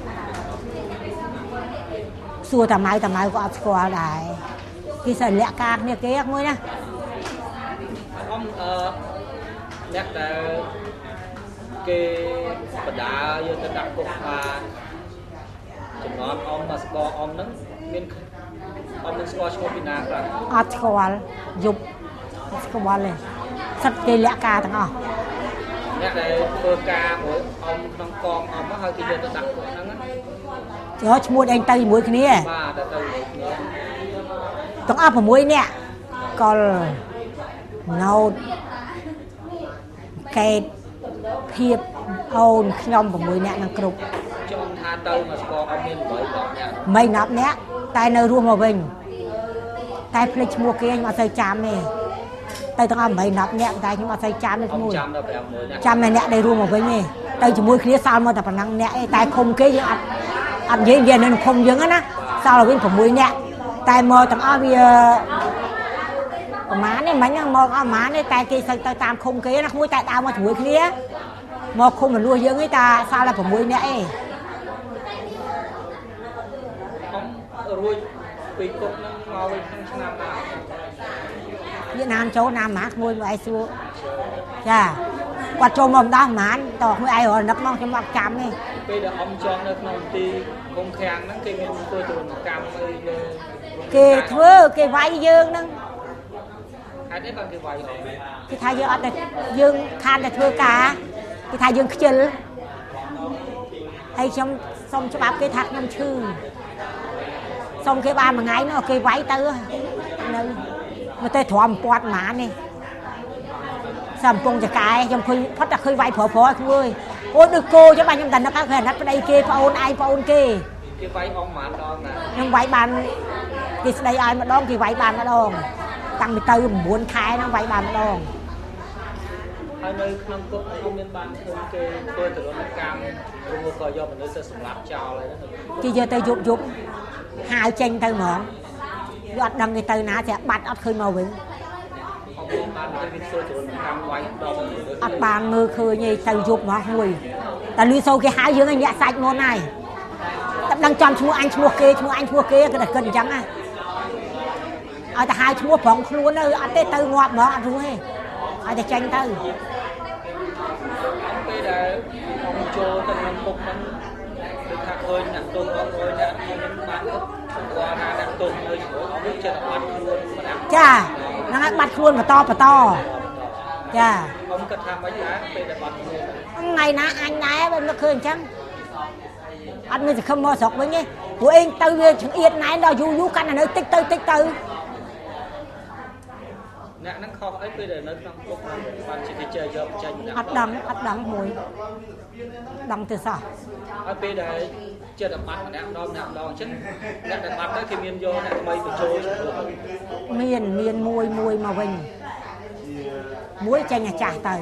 សួរតាម៉ៅតាម៉ៅក៏អត់ស្គាល់ដែរគេសិនលាក់ការគ្នាគេមួយណាអ៊ំអឺអ្នកដែលគេបដាយកទៅដាក់គុកបានចំណងអមមកស្គាល់អមហ្នឹងមានអមនឹងស្គាល់ឈ្មោះពីណាខ្លះអត់ស្គាល់យប់ស្គាល់ទេសិតគេលាក់ការទាំងអស់អ្នកដែលធ្វើការមួយអមក្នុងកងអមមកហើយគេយកទៅដាក់គុកហ្នឹងចុះឈ្មោះឯងទៅជាមួយគ្នាបាទទៅទៅទាំងអស់៦នាក់កលណោតកេតភៀបអូនខ្ញុំ6នាក់នឹងគ្រប់ចង់ថាទៅមកស្គាល់អមមាន8 10នាក់មិន10នាក់តែនៅរស់មកវិញតែភ្លេចឈ្មោះគេខ្ញុំអត់សូវចាំទេទៅទាំងអស់8 10នាក់តែខ្ញុំអត់សូវចាំទេឈ្មោះចាំដល់5 មួយនាក់ចាំតែអ្នកដែលរស់មកវិញទេទៅជាមួយគ្នាសល់មកតែប៉ុណ្ណឹងអ្នកឯងតែឃុំគេយើងអត់អត់និយាយនិយាយនៅឃុំយើងណាសល់វិញ6នាក់តែមកទាំងអស់វាប្រហែលនេះមិញហ្នឹងមកអស់ប្រហែលនេះតែគេសូវទៅតាមឃុំគេណាក្មួយតែដើរមកជាមួយគ្នាមកឃុំមនុស្សយើងឯងតែសល់តែ6នាក់ឯងរួចពីគុកហ្នឹងមកវិញក្នុងឆ្នាំណាវៀតណាមចូលណាមម៉ាក្មួយមកឯងសួរចាគាត់ចូលមកម្ដងម៉ានតក្មួយឯងរនឹកមកខ្ញុំអត់ចាំទេពេលដែលអ៊ំចង់នៅក្នុងទីគុំខាំងហ្នឹងគេមានធ្វើទរណកម្មអីលើគេធ្វើគេវាយយើងហ្នឹងហេតុអីបានគេវាយអ៊ំគេថាយើងអត់តែយើងខានតែធ្វើការគេថាយើងខ្ជិលហើយខ្ញុំសុំច្បាប់គេថាខ្ញុំឈឺសុំគេបានមួយថ្ងៃនោះគេវាយទៅនៅមកតែទ្រាំពាត់ម៉ាននេះសំពងចកែខ្ញុំឃើញផុតតែឃើញវាយប្រប្រឲ្យខ្លួនអូដូចគោចឹងបាទខ្ញុំតែនឹកឲ្យគេអាណិតប្តីគេប្អូនឯងប្អូនគេគេវាយអងម៉ានដងណាខ្ញុំវាយបានគេស្ដីឲ្យម្ដងគេវាយបានម្ដងតាំងពីទៅ9ខែហ្នឹងវាយបានម្ដងហើយនៅក្នុងគុកខ្ញុំមានបានឃើញគេធ្វើទរណកម្មឬក៏យកមនុស្សទៅសម្លាប់ចោលហើយគេយកទៅយប់យប់ហាវចេញទៅហ្មងវាអត់ដឹងគេទៅណាតែបាត់អត់ឃើញមកវិញបានគេធ្វើទរណកម្មវាយដងអត់បានមើលឃើញទេទៅយប់មកមួយតែលឺសូរគេហៅយើងឲ្យញាក់សាច់មុនហើយតែដឹងចំឈ្មោះអញឈ្មោះគេឈ្មោះអញឈ្មោះគេគេតែគិតអញ្ចឹងណាឲ្យតែហៅឈ្មោះប្រងខ្លួនទៅអត់ទេទៅងាប់ហ្មងអត់រួចទេឲ្យតែចេញទៅពេលដែលអង្គចូលទៅក្នុងគុកហ្នឹងគឺថាឃើញអ្នកទុំអត់ឃើញអ្នកខ្ញុំបានគាត់ថាអ្នកទុំនៅជាមួយអង្គចិត្តបាត់ខ្លួនម្នាក់ចាហ្នឹងហើយបាត់ខ្លួនបន្តបន្តចាអង្គគិតថាមិនដែរពេលដែលបាត់ខ្លួនថ្ងៃណាអញដែរបើនឹកឃើញអញ្ចឹងអត់មានសង្ឃឹមមកស្រុកវិញទេព្រោះឯងទៅវាចង្អៀតណែនដល់យូរយូរកាន់តែនៅតិចទៅតិចទៅអ្នកហ្នឹងខុសអីពេលដែលនៅក្នុងគុកបានជាគេចេះយកចេញអត់ដឹងអត់ដឹងមួយដឹងទៅសោះហើយពេលដែលចិត្តបាត់ម្នាក់ម្ដងម្នាក់ម្ដងអញ្ចឹងអ្នកដែលបាត់ទៅគេមានយកអ្នកថ្មីបញ្ចូលមានមានមួយមួយមកវិញមួយចេញអាចាស់ទៅ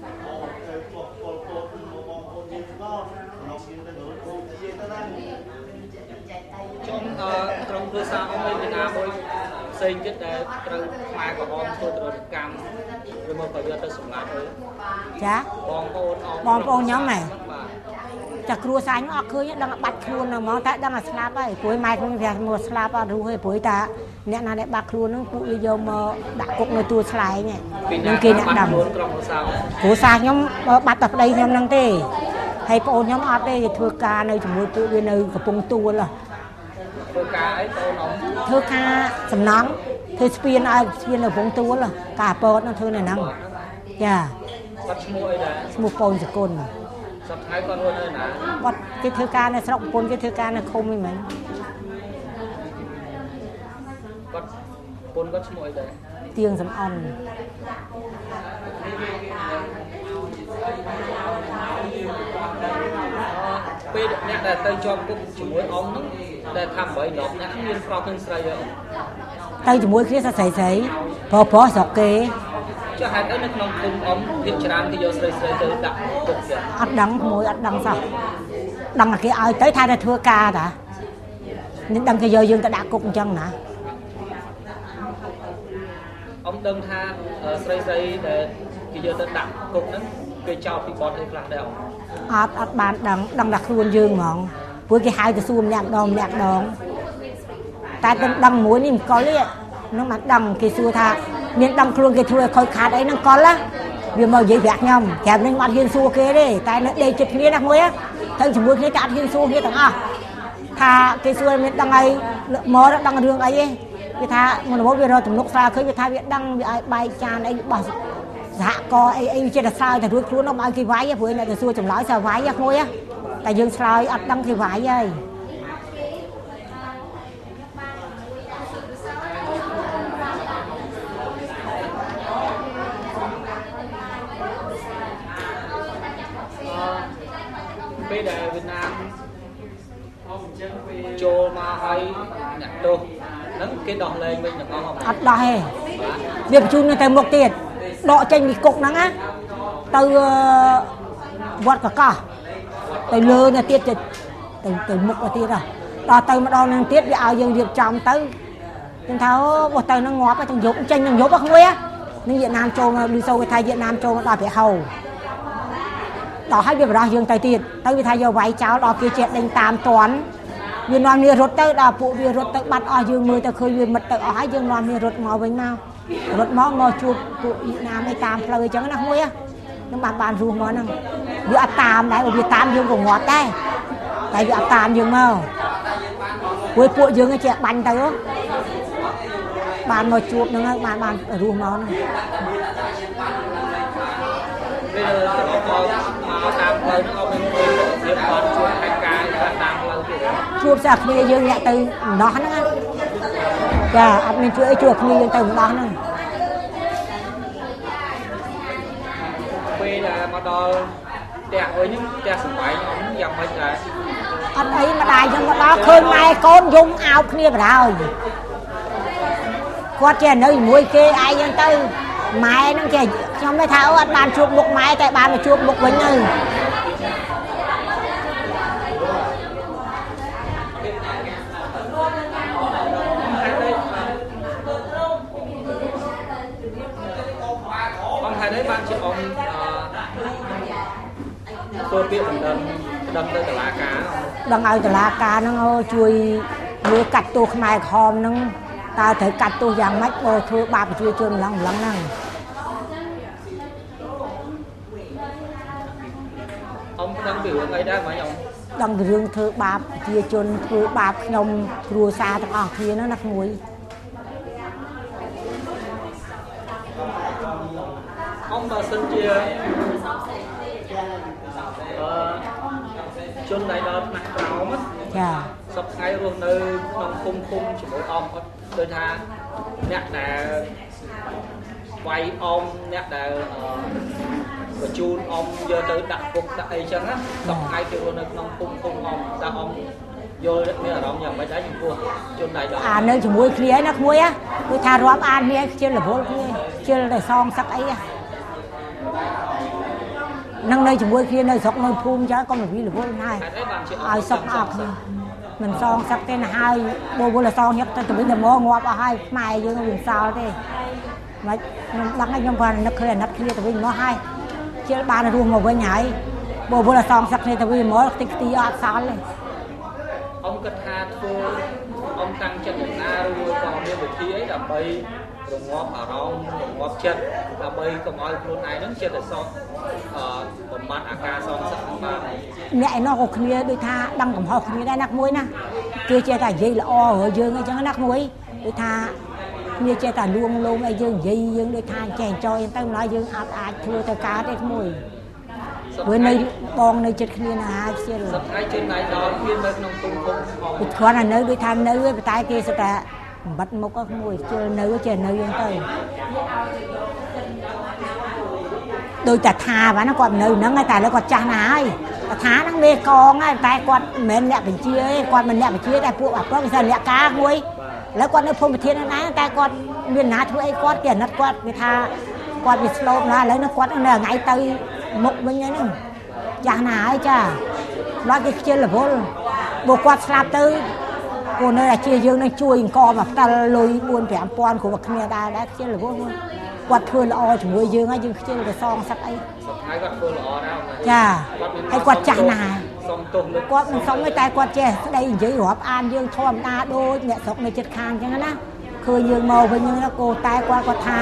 ចង់ក្រុមគ្រួសារអមមានណាមួយផ្សេងទៀតដែលត្រូវខ្មែរក្រហមធ្វើទរណកម្មឬមកក៏យកទៅសម្លាប់ទៅចាបងប្អូនអមបងប្អូនខ្ញុំហ៎ចាគ្រួសារខ្ញុំអត់ឃើញដឹងបាត់ខ្លួនហ្មងតែដឹងតែស្លាប់ហើយព្រោះម៉ែខ្ញុំវាមកស្លាប់អត់รู้ទេព្រោះតាអ្នកណាដែលបាត់ខ្លួនហ្នឹងពួកវាយកមកដាក់គុកនៅទួលស្លែងហ្នឹងគេអ្នកដឹងក្រុមគ្រួសារគ្រួសារខ្ញុំបាត់តែប្តីខ្ញុំហ្នឹងទេហើយប្អូនខ្ញុំអត់ទេធ្វើការនៅជាមួយពួកវានៅកំពង់ទួលធ្វើការអីបងអ៊ំធ្វើការសំណង់ធ្វើស្ពានឲ្យស្ពាននៅកំពង់ទួលការពតនោះធ្វើនៅហ្នឹងចាគាត់ឈ្មោះអីដែរឈ្មោះពូនសគុណសប្តាហ៍គាត់រស់នៅណាគាត់គេធ្វើការនៅស្រុកប្រពន្ធគេធ្វើការនៅឃុំហ្នឹងមែនគាត់ប្រពន្ធគាត់ឈ្មោះអីដែរទៀងសំអន់ពេលអ្នកដែលទៅជាប់គុកជាមួយអ៊ំហ្នឹងដែលថា8 10អ្នកមានប្រុសនិងស្រីទេទៅជាមួយគ្នាស្រីស្រីប្រុសប្រុសស្រុកគេចុះហេតុអីនៅក្នុងគុំអ៊ំភាគច្រើនគេយកស្រីស្រីទៅដាក់គុកទៀតអត់ដឹងមួយអត់ដឹងសោះដឹងតែគេឲ្យទៅថាតែធ្វើការតានឹងដឹងគេយកយើងទៅដាក់គុកអញ្ចឹងណាអ៊ំដឹងថាស្រីស្រីដែលគេយកទៅដាក់គុកហ្នឹងគេចោទពីបទអីខ្លះដែរអត់អត់បានដឹងដឹងតែខ្លួនយើងហ្មងព្រោះគេហៅទៅសួរម្នាក់ម្ដងម្នាក់ម្ដងតែទៅដឹងមួយនេះមិនកលទេនឹងមិនដឹងគេសួរថាមានដឹងខ្លួនគេធ្វើឲ្យខូចខាតអីហ្នឹងកលណាវាមកនិយាយប្រាប់ខ្ញុំក្រែមនេះអត់ហ៊ានសួរគេទេតែនៅដេកចិត្តគ្នាណាមួយទៅជាមួយគ្នាតែអត់ហ៊ានសួរគ្នាទាំងអស់ថាគេសួរមានដឹងអីមកដឹងរឿងអីទេវាថាមនោវារកទំនុកស្រាវឃើញវាថាវាដឹងវាឲ្យបែកចានអីបោះសហកអីអីចិត្តតែស្រាវតែរួចខ្លួននោះមកឲ្យគេវាយព្រោះអ្នកទៅសួរចម្លើយស្រាវវាយហ្នឹងមួយតែយើងឆ្លើយអត់ដឹងគេវាយហើយពេលដែលវៀតណាមចូលមកឲ្យអ្នកទោសហ្នឹងគេដោះលែងវិញទាំងអស់អត់ដោះទេវាបញ្ជូនទៅមុខទៀតដកចេញពីគុកហ្នឹងណាទៅវត្តកកោះទៅលើទៅទៀតទៅទៅមុខទៅទៀតដល់ទៅម្ដងហ្នឹងទៀតវាឲ្យយើងរៀបចំទៅខ្ញុំថាបោះទៅហ្នឹងងាប់ទៅយប់ចេញនឹងយប់ហ្នឹងមួយនឹងវៀតណាមចូលលឺសូវគេថាវៀតណាមចូលមកដល់ព្រះហៅដល់ឲ្យវាបរោះយើងទៅទៀតទៅវាថាយកវាយចោលដល់គេចេះដេញតាមតាន់វានាំវារត់ទៅដល់ពួកវារត់ទៅបាត់អស់យើងមើលទៅឃើញវាមិត្តទៅអស់ហើយយើងនាំវារត់មកវិញមករត់មកមកជួបពួកវៀតណាមឯតាមផ្លូវអញ្ចឹងណាមួយហ្នឹងបានបានរស់មកហ្នឹងវាអត់តាមដែរវាតាមយើងក៏ងាត់ដែរតែវាអត់តាមយើងមកពួកពួកយើងចេះបាញ់ទៅបានមកជួបហ្នឹងបានបានរស់មកហ្នឹងពេលទៅមកមកតាមផ្លូវហ្នឹងអត់មានકોઈរៀបបានជួបហេតុការណ៍តាមផ្លូវទៀតជួបសាគ្នាយើងអ្នកទៅម្ដោះហ្នឹងចាអត់មានជួយអីជួបគ្នាយើងទៅម្ដោះហ្នឹងពេលដែលមកដល់ផ្ទះវិញហ្នឹងផ្ទះសំបែងអស់យ៉ាងម៉េចដែរអត់អីម្ដាយខ្ញុំមកដល់ឃើញម៉ែកូនយំអោបគ្នាបណ្ដោយគាត់ចេះនៅជាមួយគេឯងហ្នឹងទៅម៉ែហ្នឹងចេះខ្ញុំមិនថាអូអត់បានជួបមុខម៉ែតែបានមកជួបមុខវិញទៅបងហេតុអីបានជាông tôi biết mình đâm đâm tớiតុលាការដឹងឲ្យតុលាការហ្នឹងជួយមើលកាត់ទោសខ្មែរក្រហមហ្នឹងតើត្រូវកាត់ទោសយ៉ាងម៉េចបើធ្វើបាបប្រជាជនម្លឹងម្លឹងហ្នឹង ôngដឹងពីរឿងអីដែរបងខ្ញុំដឹងពីរឿងធ្វើបាបប្រជាជនធ្វើបាបខ្ញុំគ្រួសារទាំងអស់គ្នាហ្នឹងណាក្មួយ ôngបើសិនជាអឺជនដែលដល់ថ្នាក់ក្រោមចាសពថ្ងៃរស់នៅក្នុងភូមិឃុំជាមួយអមអត់ដូចថាអ្នកដែលវាយអមអ្នកដែលបញ្ជូនអមយកទៅដាក់គុកដាក់អីចឹងណាសពថ្ងៃគេរស់នៅក្នុងភូមិឃុំអមតែអមយល់មានអារម្មណ៍យ៉ាងម៉េចដែរចំពោះជនដែលដល់អានៅជាមួយគ្នាណាក្មួយណាគឺថារាប់អានគ្នាខ្ជិលរវល់គ្នាខ្ជិលតែសងសឹកអីហ្នឹងនៅជាមួយគ្នានៅស្រុកនៅភូមិចឹងក៏រវីរវល់ហើយឲ្យសឹកអស់គ្នាមិនសងសឹកទេណាហើយបើវល់សងញាប់ទៅទៅវិញទៅមកងាប់អស់ហើយខ្មែរយើងវាសល់ទេមិនខ្ញុំដឹងហើយខ្ញុំបាននឹកឃើញអាណិតគ្នាទៅវិញមកហើយជិលបានរស់មកវិញហើយបើវល់សងសឹកគ្នាទៅវិញមកតិចទីអត់សល់ទេអង្គគិតថាធ្វើអង្គតាំងចិត្តយ៉ាងណាឬក៏មានវិធីអីដើម្បីរងាប់អារម្មណ៍រងាប់ចិត្តដើម្បីកុំឲ្យខ្លួនឯងនឹងចិត្តតែសោកអឺបំបត្តិអាការសងសឹកបានអ្នកឯនោះក៏គ្នាដូចថាដឹងកំហុសគ្នាដែរណាមួយណាគេចេះតែនិយាយល្អរើយើងអីចឹងណាមួយដូចថាគ្នាចេះតែលួងលោមអីយើងនិយាយយើងដូចថាចេះចោយទៅម្ល៉េះយើងអត់អាចធ្វើទៅកើតទេមួយព្រោះនៅបងនៅចិត្តគ្នាណាហើយខ្ជិលសប្តាហ៍ជនណៃដល់មាននៅក្នុងភូមិឃុំពីគ្រាន់តែនៅដូចថានៅឯតែគេស្តែបំបត្តិមុខមួយខ្ជិលនៅចេះនៅយើងទៅដោយតែថាបាទណាគាត់នៅហ្នឹងតែឥឡូវគាត់ចាស់ណាស់ហើយថាហ្នឹងមេកងហើយតែគាត់មិនមែនអ្នកបញ្ជាទេគាត់មិនអ្នកបញ្ជាតែពួកអាប្រុសគេថាអ្នកការមួយឥឡូវគាត់នៅភូមិប្រធានហ្នឹងតែគាត់មានណាធ្វើអីគាត់គេអាណិតគាត់គេថាគាត់វាស្លូតណាស់ឥឡូវនេះគាត់នៅថ្ងៃទៅមុខវិញហ្នឹងចាស់ណាស់ហើយចាដល់គេខ្ជិលរវល់បើគាត់ស្លាប់ទៅcô nơi là chia dương nó chui co mà ta lôi buôn phải ăn pon của bậc kia đã đã chia là vô luôn quạt thưa là o chỉ mùi dương ấy dương chia là song sắc ấy chà hay quạt chả nà quạt mình sống với tay quạt chè đây dưới hộp an dương thòm ta đôi mẹ sọc này chết khang chẳng á khơi dương màu với những nó cô tay qua quạt tha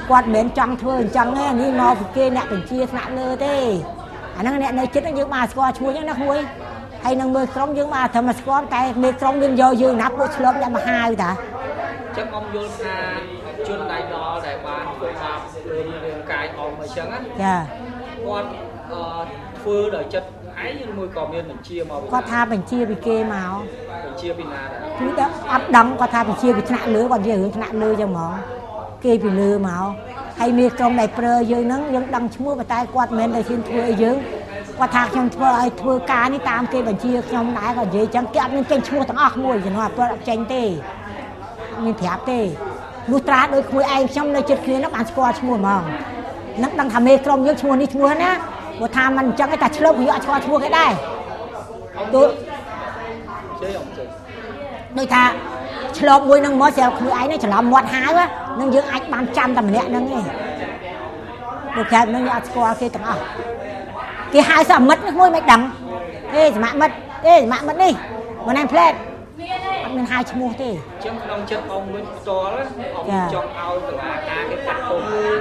គាត់មិនចង់ធ្វើអញ្ចឹងទេនេះមកពីគេអ្នកបញ្ជាថ្នាក់លើទេអាហ្នឹងអ្នកនៅចិត្តយើងបានស្គាល់ឈ្មោះអញ្ចឹងណាមួយហើយនឹងមើលក្រុមយើងបានធ្វើមកស្គាល់តែមេក្រុមយើងយកយើងណាពួកឆ្លប់ដាក់មកហាវតាចឹងអមយល់ថាជនដៃដល់ដែលបានធ្វើបាបលើរាងកាយអមអញ្ចឹងណាចាគាត់ធ្វើដោយចិត្តឯងមួយក៏មានបញ្ជាមកគាត់ថាបញ្ជាពីគេមកបញ្ជាពីណាដែរគឺតែអត់ដឹងគាត់ថាបញ្ជាពីថ្នាក់លើគាត់និយាយរឿងថ្នាក់លើចឹងហ្មងគេពីលើមកហើយមានក្រុមដែលប្រើយើងហ្នឹងយើងដឹងឈ្មោះប៉ុន្តែគាត់មិនមែនតែហ៊ានធ្វើឲ្យយើងគាត់ថាខ្ញុំធ្វើឲ្យធ្វើការនេះតាមគេបញ្ជាខ្ញុំដែរគាត់និយាយចឹងគេអត់មានចេញឈ្មោះទាំងអស់មួយជំនួសគាត់អត់ចេញទេមានប្រាប់ទេលុះត្រាដោយក្មួយឯងខ្ញុំនៅចិត្តគ្នានោះបានស្គាល់ឈ្មោះហ្មងនឹងដឹងថាមេក្រុមយើងឈ្មោះនេះឈ្មោះណាបើថាมันអញ្ចឹងឯងតែឆ្លប់វាអត់ស្គាល់ឈ្មោះគេដែរដូចជ័យអមជ័យដូចថាឆ្លប់មួយនឹងមកស្រាប់ក្មួយឯងនេះច្រឡំមាត់ហាវនឹងយើងអាចបានចាំតែម្នាក់ហ្នឹងឯងដូចតែនឹងអត់ស្គាល់គេទាំងអស់គេហៅសមិត្តមួយមិនដឹងអេសមមិត្តអេសមមិត្តនេះមកណែផ្លែតអត់មានហៅឈ្មោះទេចឹងក្នុងចិត្តអង្គវិញផ្ទាល់អង្គចង់ឲ្យតឡាការគេកាត់ទុំ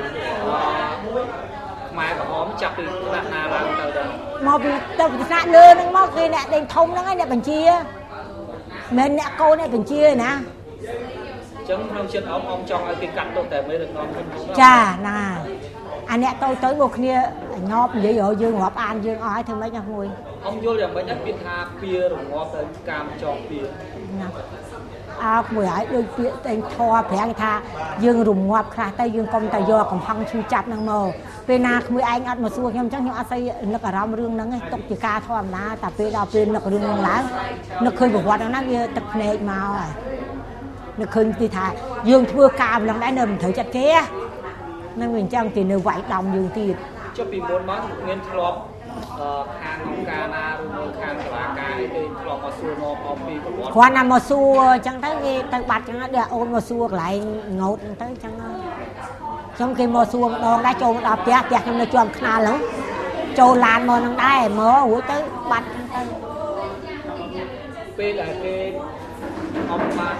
ខ្មែរក្រហមចាប់ពីថ្នាក់ណាឡើងទៅដល់មកពីទៅពីថ្នាក់លើហ្នឹងមកគេអ្នកដេញធំហ្នឹងឯងអ្នកបញ្ជាមិនអ្នកកូនឯងបញ្ជាណាចឹងក្នុងចិត្តអង្គអង្គចង់ឲ្យគេកាត់ទុំតែមេដឹកនាំខ្ញុំចាណាអាអ្នកទៅទៅមកគ្នាញប់និយាយរយើងរាប់អានយើងអស់ហើយធ្វើម៉េចណាមួយអង្គយល់យ៉ាងម៉េចពាក្យថាពៀរងាប់ទៅកាមចងពៀណាអើមួយហើយដូចពាក្យតែធေါ်ប្រាំងថាយើងរងាប់ខ្លះទៅយើងកុំតែយកកំហឹងឈឺចាប់ហ្នឹងមកពេលណាក្មួយឯងអត់មកសួរខ្ញុំអញ្ចឹងខ្ញុំអត់ស្អីនឹកអារម្មណ៍រឿងហ្នឹងឯងຕົកជាការធម្មតាតែពេលដល់ពេលនឹករឿងហ្នឹងឡើងនឹកឃើញប្រវត្តិហ្នឹងណាវាទឹកភ្នែកមកហើយនឹកឃើញទីថាយើងធ្វើការម្លឹងដែរនៅមិនត្រូវចិត្តគេហ្នឹងវាអញ្ចឹងគេនៅវាយដំយើងទៀតចុះពីមុនមកមានធ្លាប់ខាងអង្គការណាឬមួយខាងសាលាការអីគេធ្លាប់មកសួរនាំអំពីប្រវត្តិគាត់ណាមកសួរអញ្ចឹងទៅគេទៅបាត់អញ្ចឹងដែរអូនមកសួរកន្លែងងោតទៅអញ្ចឹងខ្ញុំគេមកសួរម្ដងដែរចូលដល់ផ្ទះផ្ទះខ្ញុំនៅជាប់ខ្នាលហ្នឹងចូលឡានមកហ្នឹងដែរមករួចទៅបាត់អញ្ចឹងទៅពេលដែលគេអំបាន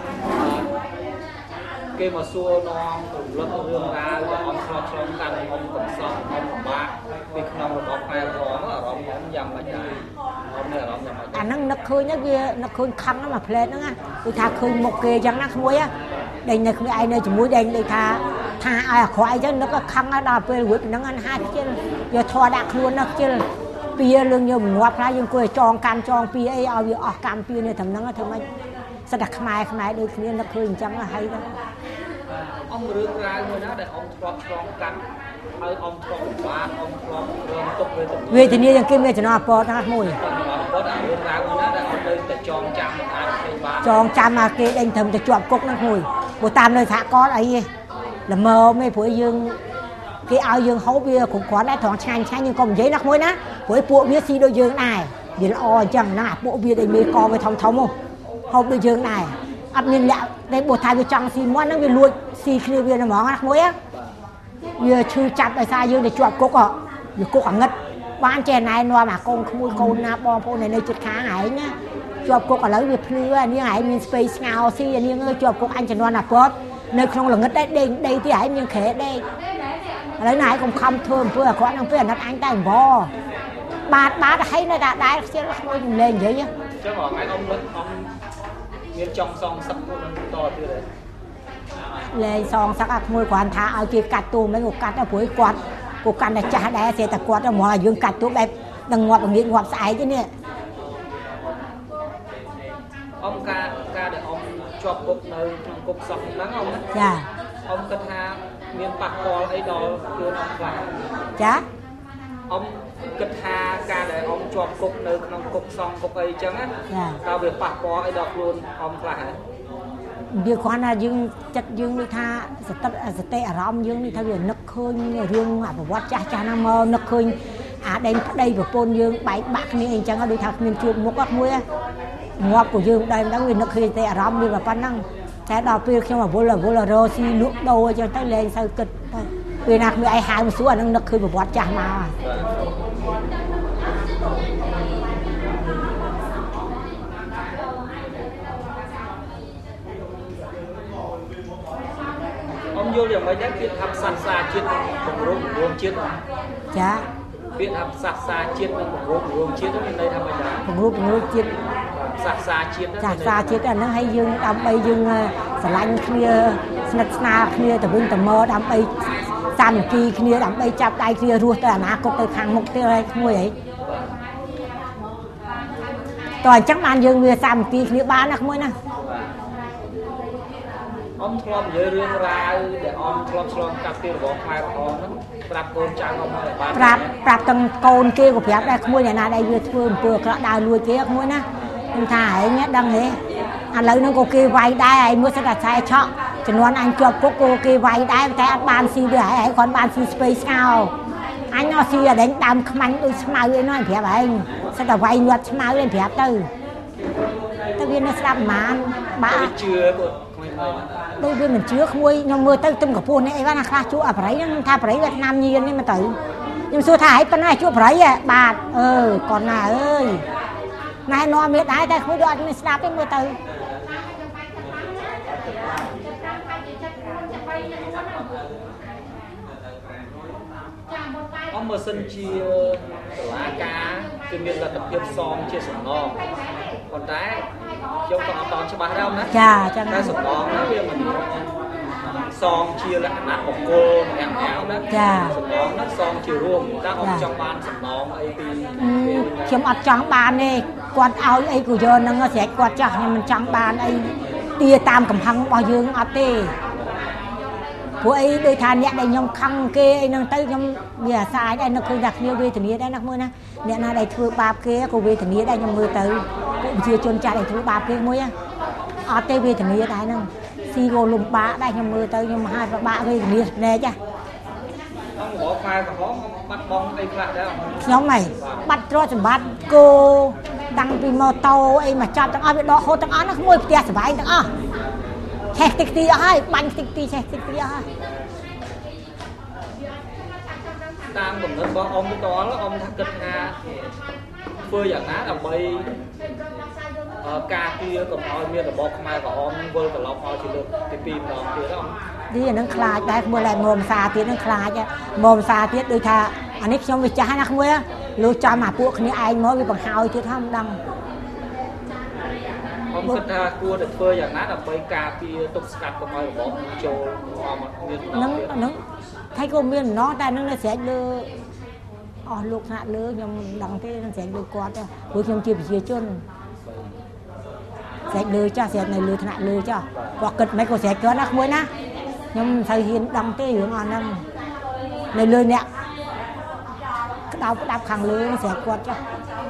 គេមកសួរនាំរំលឹករឿងរ៉ាវដែលអង្គឆ្លងឆ្លងកាត់អង្គកំសត់អង្គពិបាកពីក្នុងរបបខ្មែរក្រហមអារម្មណ៍ខ្ញុំយ៉ាងម៉េចដែរអង្គមានអារម្មណ៍យ៉ាងម៉េចអាហ្នឹងនឹកឃើញវានឹកឃើញខឹងហ្នឹងមកផ្លែតហ្នឹងណាគឺថាឃើញមុខគេអញ្ចឹងណាក្មួយដែលនៅគ្នាឯងនៅជាមួយដែលដូចថាថាឲ្យអាក្រក់អីចឹងនឹកខឹងដល់ពេលរួចហ្នឹងអាហាខ្ជិលយកធေါ်ដាក់ខ្លួនណាខ្ជិលពីលឿងយើងងាប់ខ្លះយើងគួរឲ្យចងកម្មចងពីអីឲ្យវាអស់កម្មពីនេះត្រឹមហ្នឹងធ្វើម៉េចសិតតែខ្មែរខ្មែរដូចគ្នានឹកឃើញអញ្ចឹងហើយទៅអង្គរឿងរ៉ាវមួយណាដែលអង្គធ្លាប់ឆ្លងកាត់ហើយអង្គធ្លាប់បានអង្គធ្លាប់រងទុក្ខវេទនាយ៉ាងគេមានចំណោះអពតណាមួយអពតរឿងរ៉ាវមួយណាដែលអង្គនៅតែចងចាំអាចឃើញបានចងចាំមកគេដេញត្រឹមតែជាប់គុកហ្នឹងមួយព្រោះតាមនៅសហគមន៍អីល្មមឯងព្រោះយើងគេឲ្យយើងហូបវាគ្រប់គ្រាន់ដែរត្រង់ឆ្ងាញ់ឆ្ងាញ់យើងក៏និយាយណាមួយណាព្រោះពួកវាស៊ីដូចយើងដែរវាល្អអញ្ចឹងណាពួកវាដែលមានកវាធំធំហ៎ហូបដូចយើងដែរអត់មានលាក់តែបើថាវាចង់ស៊ីមាត់ហ្នឹងវាលួចស៊ីគ្នាវាហ្មងណាមួយវាឈឺចាប់ដោយសារយើងទៅជាប់គុកវាគុកអាងឹតបានចេះណែនាំអាកូនក្មួយកូនណាបងប្អូននៅជិតខាងឯងណាជាប់គុកឥឡូវវាភ្លឺនាងឯងមានស្ពៃស្ងោស៊ីនាងអើយជាប់គុកអញជំនាន់អាពតនៅក្នុងល្ងឹតដែរដេកដីទីឯងមានក្រែដេកឥឡូវណាឯងកុំខំធ្វើអំពើអាក្រក់ហ្នឹងពេលអាណិតអញតែអង្វរបាទបាទហើយនៅតែដែរខ្ជិលក្មួយលេងនិយាយចឹងបងឯងអ៊ំលឹកអ៊ំមានចង់សងសឹកមួយនឹងតទៀតទេលេងសងសឹកអាក្មួយគ្រាន់ថាឲ្យគេកាត់ទូមិនក៏កាត់ទៅព្រោះគាត់ពួកកាន់តែចាស់ដែរស្ទើរតែគាត់មកឲ្យយើងកាត់ទូបែបនឹងងាប់ងាប់ងាប់ស្អែកទេនេះអំការការដែលអំជាប់គុកនៅក្នុងគុកសក់ហ្នឹងអំចាអំគិតថាមានប៉ះពាល់អីដល់ខ្លួនអំខ្លះចាអំគិតថាការដែលអំជាប់គុកនៅក្នុងគុកសង្ឃគុកអីចឹងណាតើវាប៉ះពាល់អីដល់ខ្លួនអំខ្លះហ៎វាគ្រាន់តែយើងចិត្តយើងដូចថាសតិសតិអារម្មណ៍យើងនេះថាវានឹកឃើញរឿងប្រវត្តិចាស់ចាស់ណាមកនឹកឃើញអាដែងប្តីប្រពន្ធយើងបែកបាក់គ្នាអីចឹងដូចថាគ្មានជួបមុខមួយងាប់củaយើងដែរមិនដឹងវានឹកឃើញតែអារម្មណ៍វាប៉ុណ្ណឹងតែដល់ពេលខ្ញុំរវល់រវល់រស៊ីលក់ដូរអញ្ចឹងទៅលែងសូវគិតទៅពេលណាគ្មានអីហៅមកសួរអានឹងនឹកឃើញប្រវត្តិចាស់មកអំយល់យ៉ាងម៉េចដែរពាក្យថាសាសសាជាតិបង្រួបបង្រួមជាតិចាពាក្យថាសាសសាជាតិនិងបង្រួបបង្រួមជាតិមានន័យថាម៉េចដែរបង្រួបបង្រួមជាតិសាសសាជាតិសាសសាជាតិអាហ្នឹងឲ្យយើងដើម្បីយើងស្រឡាញ់គ្នាស្និទ្ធស្នាលគ្នាទៅវិញទៅមកដើម្បីសាមគ្គីគ្នាដើម្បីចាប់ដៃគ្នារស់ទៅអនាគតទៅខាងមុខទៀតហើយមួយអីតើអញ្ចឹងបានយើងវាសាមគ្គីគ្នាបានណាក្មួយណាអមធ្លាប់និយាយរឿងរ៉ាវដែលអមធ្លាប់ឆ្លងកាត់ពីរបបខ្មែរក្រហមហ្នឹងប្រាប់កូនចៅអមឲ្យបានប្រាប់ប្រាប់ទាំងកូនគេក៏ប្រាប់ដែរក្មួយអ្នកណាដែលវាធ្វើអំពើអាក្រក់ដើរលួចគេក្មួយណាខ្ញុំថាហែងដឹងទេឥឡូវហ្នឹងក៏គេវាយដែរហើយមើលសិតតែឆែឆក់ចំនួនអញជាប់គុកក៏គេវាយដែរតែអត់បានស៊ីទេហើយគាត់បានស៊ីស្ពៃស្ងោអញអត់ស៊ីអដែងដើមខ្មាញ់ដូចស្មៅឯនោះប្រាប់ហែងសិតតែវាយញាត់ស្មៅឯងប្រាប់ទៅទៅវានៅស្ដាប់ប្រហែលបាក់ជឿគាត់ដូចវាមិនជឿក្មួយខ្ញុំមើលទៅទឹមកំពស់នេះអីបានណាខ្លះជួអាប្រៃហ្នឹងថាប្រៃវាឆ្នាំញៀននេះមកទៅខ្ញុំសួរថាហេតុប៉ុណ្ណាជួប្រៃបាទអឺកូនណាអើយណែនាំមានដែរតែក្មួយដូចអត់មានស្ដាប់ទេមើលទៅអមបើសិនជាតុលាការគឺមានលទ្ធភាពសមជាសំណងប៉ុន្តែខ្ញុំក៏អត់តន់ច្បាស់ដែរណាចាចឹងតែសំណងហ្នឹងវាមិនសងជាលក្ខណៈបុគ្គលម្នាក់ម្នាក់ណាចាសំណងហ្នឹងសងជារួមតើអត់ចង់បានសំណងអីពីខ្ញុំអត់ចង់បានទេគាត់ឲ្យអីក៏យកហ្នឹងស្រេចគាត់ចាស់ខ្ញុំមិនចង់បានអីទាតាមកំហឹងរបស់យើងអត់ទេព្រោះអីដូចថាអ្នកដែលខ្ញុំខឹងគេអីហ្នឹងទៅខ្ញុំវាអាសាយដែរនឹកឃើញថាគ្នាវេទនាដែរណាមើលណាអ្នកណាដែលធ្វើបាបគេក៏វេទនាដែរខ្ញុំមើលទៅពួកប្រជាជនចាស់ដែលធ្វើបាបគេមួយអត់ទេវេទនាដែរហ្នឹងស៊ីក៏លំបាកដែរខ្ញុំមើលទៅខ្ញុំហាត់ពិបាកវេទនាស្នេហ៍ចាអង្គរបខ្មែរក្រហមបាត់បង់អីខ្លះដែរខ្ញុំហីបាត់ទ្រព្យសម្បត្តិគោតាំងពីម៉ូតូអីមកចាប់ទាំងអស់វាដកហូតទាំងអស់ហ្នឹងមួយផ្ទះសវែងទាំងអស់ឆេះតិចទីអស់ហើយបាញ់តិចទីឆេះតិចទីអស់ហើយតាមកំណត់របស់អមទៅដល់អមថាគិតថាធ្វើយ៉ាងណាដើម្បីការពារកុំឲ្យមានរបបខ្មែរក្រហមនឹងវិលត្រឡប់មកជាលើកទីពីរម្ដងទៀតអមនេះអានឹងខ្លាចដែរមើលតែមុំសាទៀតនឹងខ្លាចមុំសាទៀតដូចថាអានេះខ្ញុំវាចាស់ណាក្មួយលុះចាំអាពួកគ្នាឯងមកវាបង្ហើយទៀតថាមិនដឹងអមគិតថាគួរតែធ្វើយ៉ាងណាដើម្បីការពារទប់ស្កាត់កុំឲ្យរបបចូលមកមានហ្នឹងហ្នឹងថៃក៏មានម្ដងតែនឹងនៅស្រែកលើអស់លោកថ្នាក់លើខ្ញុំមិនដឹងទេនឹងស្រែកលើគាត់ទេព្រោះខ្ញុំជាប្រជាជនស្រែកលើចាស់ស្រែកនៅលើថ្នាក់លើចាស់គាត់គិតមិនក៏ស្រែកគាត់ណាក្មួយណាខ្ញុំមិនសូវហ៊ានដឹងទេរឿងអស់ហ្នឹងនៅលើអ្នកក្តៅផ្ដាប់ខាងលើស្រែកគាត់ចាស់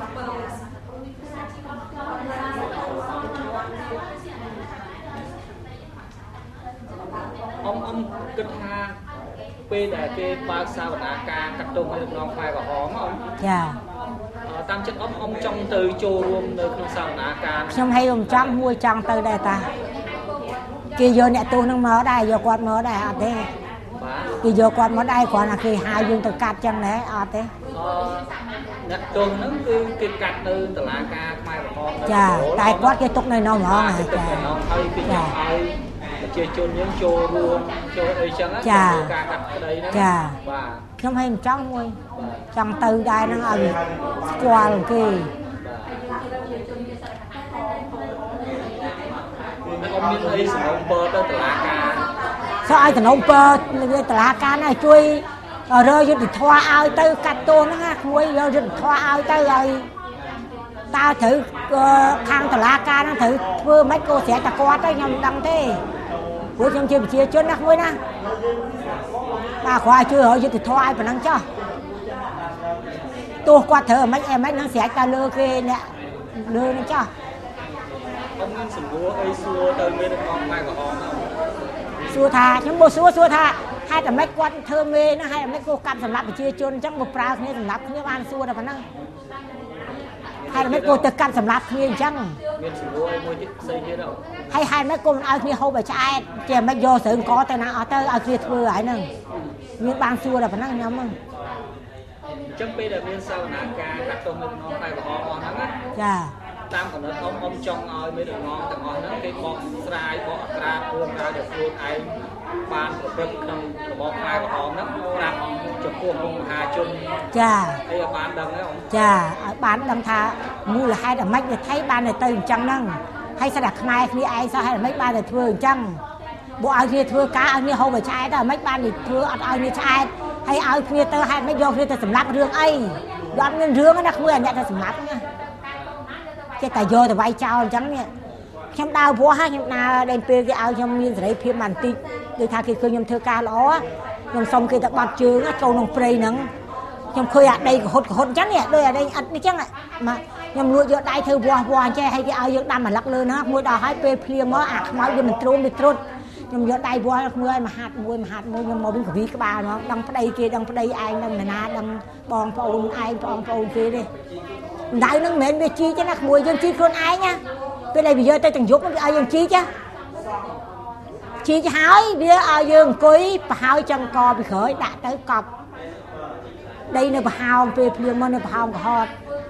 អមអមគិតថាពេលដែលគេបើកសាវនាការកាត់ទោសឲ្យលោកខ្មែរក្រហមអមចាតាមចិត្តអមអមចង់ទៅចូលរួមនៅក្នុងសាវនាការខ្ញុំឲ្យអមចង់មួយចង់ទៅដែរតាគេយកអ្នកទោសនឹងមកដែរយកគាត់មកដែរអត់ទេបាទគេយកគាត់មកដែរគ្រាន់តែគេហៅយើងទៅកាត់ចឹងដែរអត់ទេអ្នកទោសហ្នឹងគឺគេកាត់នៅតុលាការខ្មែរក្រហមចាតែគាត់គេទុកនៅនោះហ្មងចាហើយគេយកឲ្យប្រជាជនយើងចូលរួមចូលអីចឹងណាការកាត់ក្តីហ្នឹងចាបាទខ្ញុំឲ្យមិនចង់មួយចង់ទៅដែរហ្នឹងឲ្យស្គាល់គេអមមានអីសំណពរទៅតុលាការសោះឲ្យតំណពរតុលាការណាជួយរើយុទ្ធធម៌ឲ្យទៅកាត់ទោសហ្នឹងណាគួយយកយុទ្ធធម៌ឲ្យទៅឲ្យតើត្រូវខាងតុលាការហ្នឹងត្រូវធ្វើមិនក៏ស្រែកតែគាត់ទៅខ្ញុំមិនដឹងទេព្រោះខ្ញុំជាប្រជាជនណាមួយណាបាទគ្រាន់ជួយរកយុទ្ធធម៌ឲ្យប៉ុណ្ណឹងចុះទោះគាត់ធ្វើមិនអីមិននឹងស្រែកតែលើគេអ្នកលើនឹងចុះអមមានសម្រួលអីសួរទៅមេដឹកនាំខ្មែរក្រហមសួរថាខ្ញុំមកសួរសួរថាហេតុតែម៉េចគាត់ធ្វើមេណាហេតុតែម៉េចគាត់កាប់សម្រាប់ប្រជាជនអញ្ចឹងមកប្រើគ្នាសម្រាប់គ្នាបានសួរតែប៉ុណ្ណឹងហេតុតែម៉េចគាត់ទៅកាប់សម្រាប់គ្នាអញ្ចឹងមានសម្រួលមួយទៀតផ្សេងទៀតអត់ហើយហេតុម៉េចគាត់មិនឲ្យគ្នាហូបឲ្យឆ្អែតជាម៉េចយកស្រូវកទៅណាអត់ទៅឲ្យគ្នាធ្វើហើយហ្នឹងមានបានសួរតែប៉ុណ្ណឹងខ្ញុំហ្នឹងអញ្ចឹងពេលដែលមានសាវនាការកាត់ទោសមេដឹកនាំខ្មែរក្រហមអស់ហ្នឹងណាចាតាមកំណត់អមអមចង់ឲ្យមេដឹកនាំទាំងអស់ហ្នឹងគេបកស្រាយបកអក្រាតរឿងរ៉ាវដែលខ្លួនឯងបានប្រព្រឹត្តក្នុងរបបខ្មែរក្រហមហ្នឹងប្រាប់ចំពោះមុខមហាជនចាអីឲ្យបានដឹងហ្នឹងចាឲ្យបានដឹងថាមូលហេតុអ្មេចវាថៃបានទៅអញ្ចឹងហ្នឹងហើយស្ដាប់ខ្មែរគ្នាឯងសោះហេតុអ្មេចបានទៅធ្វើអញ្ចឹងបើឲ្យគ្នាធ្វើការឲ្យគ្នាហូបឲ្យឆ្អែតតែអ្មេចបានធ្វើអត់ឲ្យគ្នាឆ្អែតហើយឲ្យគ្នាទៅហេតុម៉េចយកគ្នាទៅសម្លាប់រឿងអីអត់មានរឿងណាខ្លួនអ្នកទៅសម្លាប់ណាចេះតែយកទៅវាយចោលអញ្ចឹងនេះខ្ញុំដើរព្រោះហើយខ្ញុំដើរđếnពេលគេឲ្យខ្ញុំមានសេរីភាពបន្តិចដូចថាគេឃើញខ្ញុំធ្វើការល្អខ្ញុំសុំគេទៅបាត់ជើងចូលក្នុងព្រៃហ្នឹងខ្ញុំឃើញអាដីកហុតកហុតអញ្ចឹងនេះដូចអាដីអត់នេះអញ្ចឹងមកខ្ញុំលួចយកដៃធ្វើវាស់វាស់អញ្ចឹងហើយគេឲ្យយើងដាំអាឡឹកលើហ្នឹងមួយដល់ហើយពេលភ្លៀងមកអាខ្មោចវាមិនទ្រូមវាត្រុតខ្ញុំយកដៃវាស់មួយឲ្យមហាត់មួយមហាត់មួយខ្ញុំមកវិញកវីក្បាលហ្មងដឹងប្តីគេដឹងប្តីឯងដឹងណាដឹងបងប្អូនឯងបងប្អូនគេទេដៅហ្នឹងមិនមែនវាជីទេណាក្មួយយើងជីខ្លួនឯងណាពេលដែលវាយកទៅទាំងយប់វាឲ្យយើងជីចាជីហើយវាឲ្យយើងអង្គុយប្រហើយចង្កពីក្រោយដាក់ទៅកប់ដីនៅប្រហោងពេលភ្លៀងមកនៅប្រហោងកហត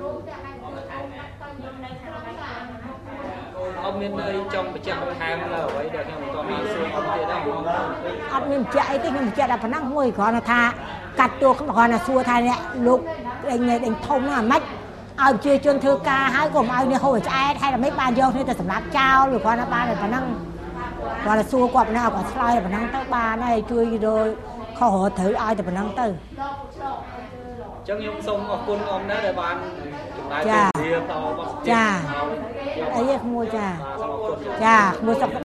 អត់មានអីចង់បញ្ជាក់បន្ថែមលើអ្វីដែលខ្ញុំមិនទាន់បានសួរអត់ទៀតទេអត់មានបញ្ជាក់អីទេខ្ញុំបញ្ជាក់តែប៉ុណ្ណឹងមួយគ្រាន់តែថាកាត់តួគ្រាន់តែសួរថាអ្នកលោកដេញដេញធំហ្នឹងអាម៉េចឲ្យជាជនធ្វើការហើយកុំឲ្យនេះហូរឆ្អែតហើយតែមិនបានយកគ្នាទៅសម្រាប់ចោលឬគ្រាន់តែបានតែប៉ុណ្ណឹងគ្រាន់តែសួរគាត់ប៉ុណ្ណឹងគាត់ឆ្លើយតែប៉ុណ្ណឹងទៅបានហើយជួយរកខុសរត្រូវឲ្យតែប៉ុណ្ណឹងទៅអញ្ចឹងខ្ញុំសូមអរគុណអមណាស់ដែលបានចំណាយពេលវេលាតបទចាអីក្មួយចាចាក្មួយសុខ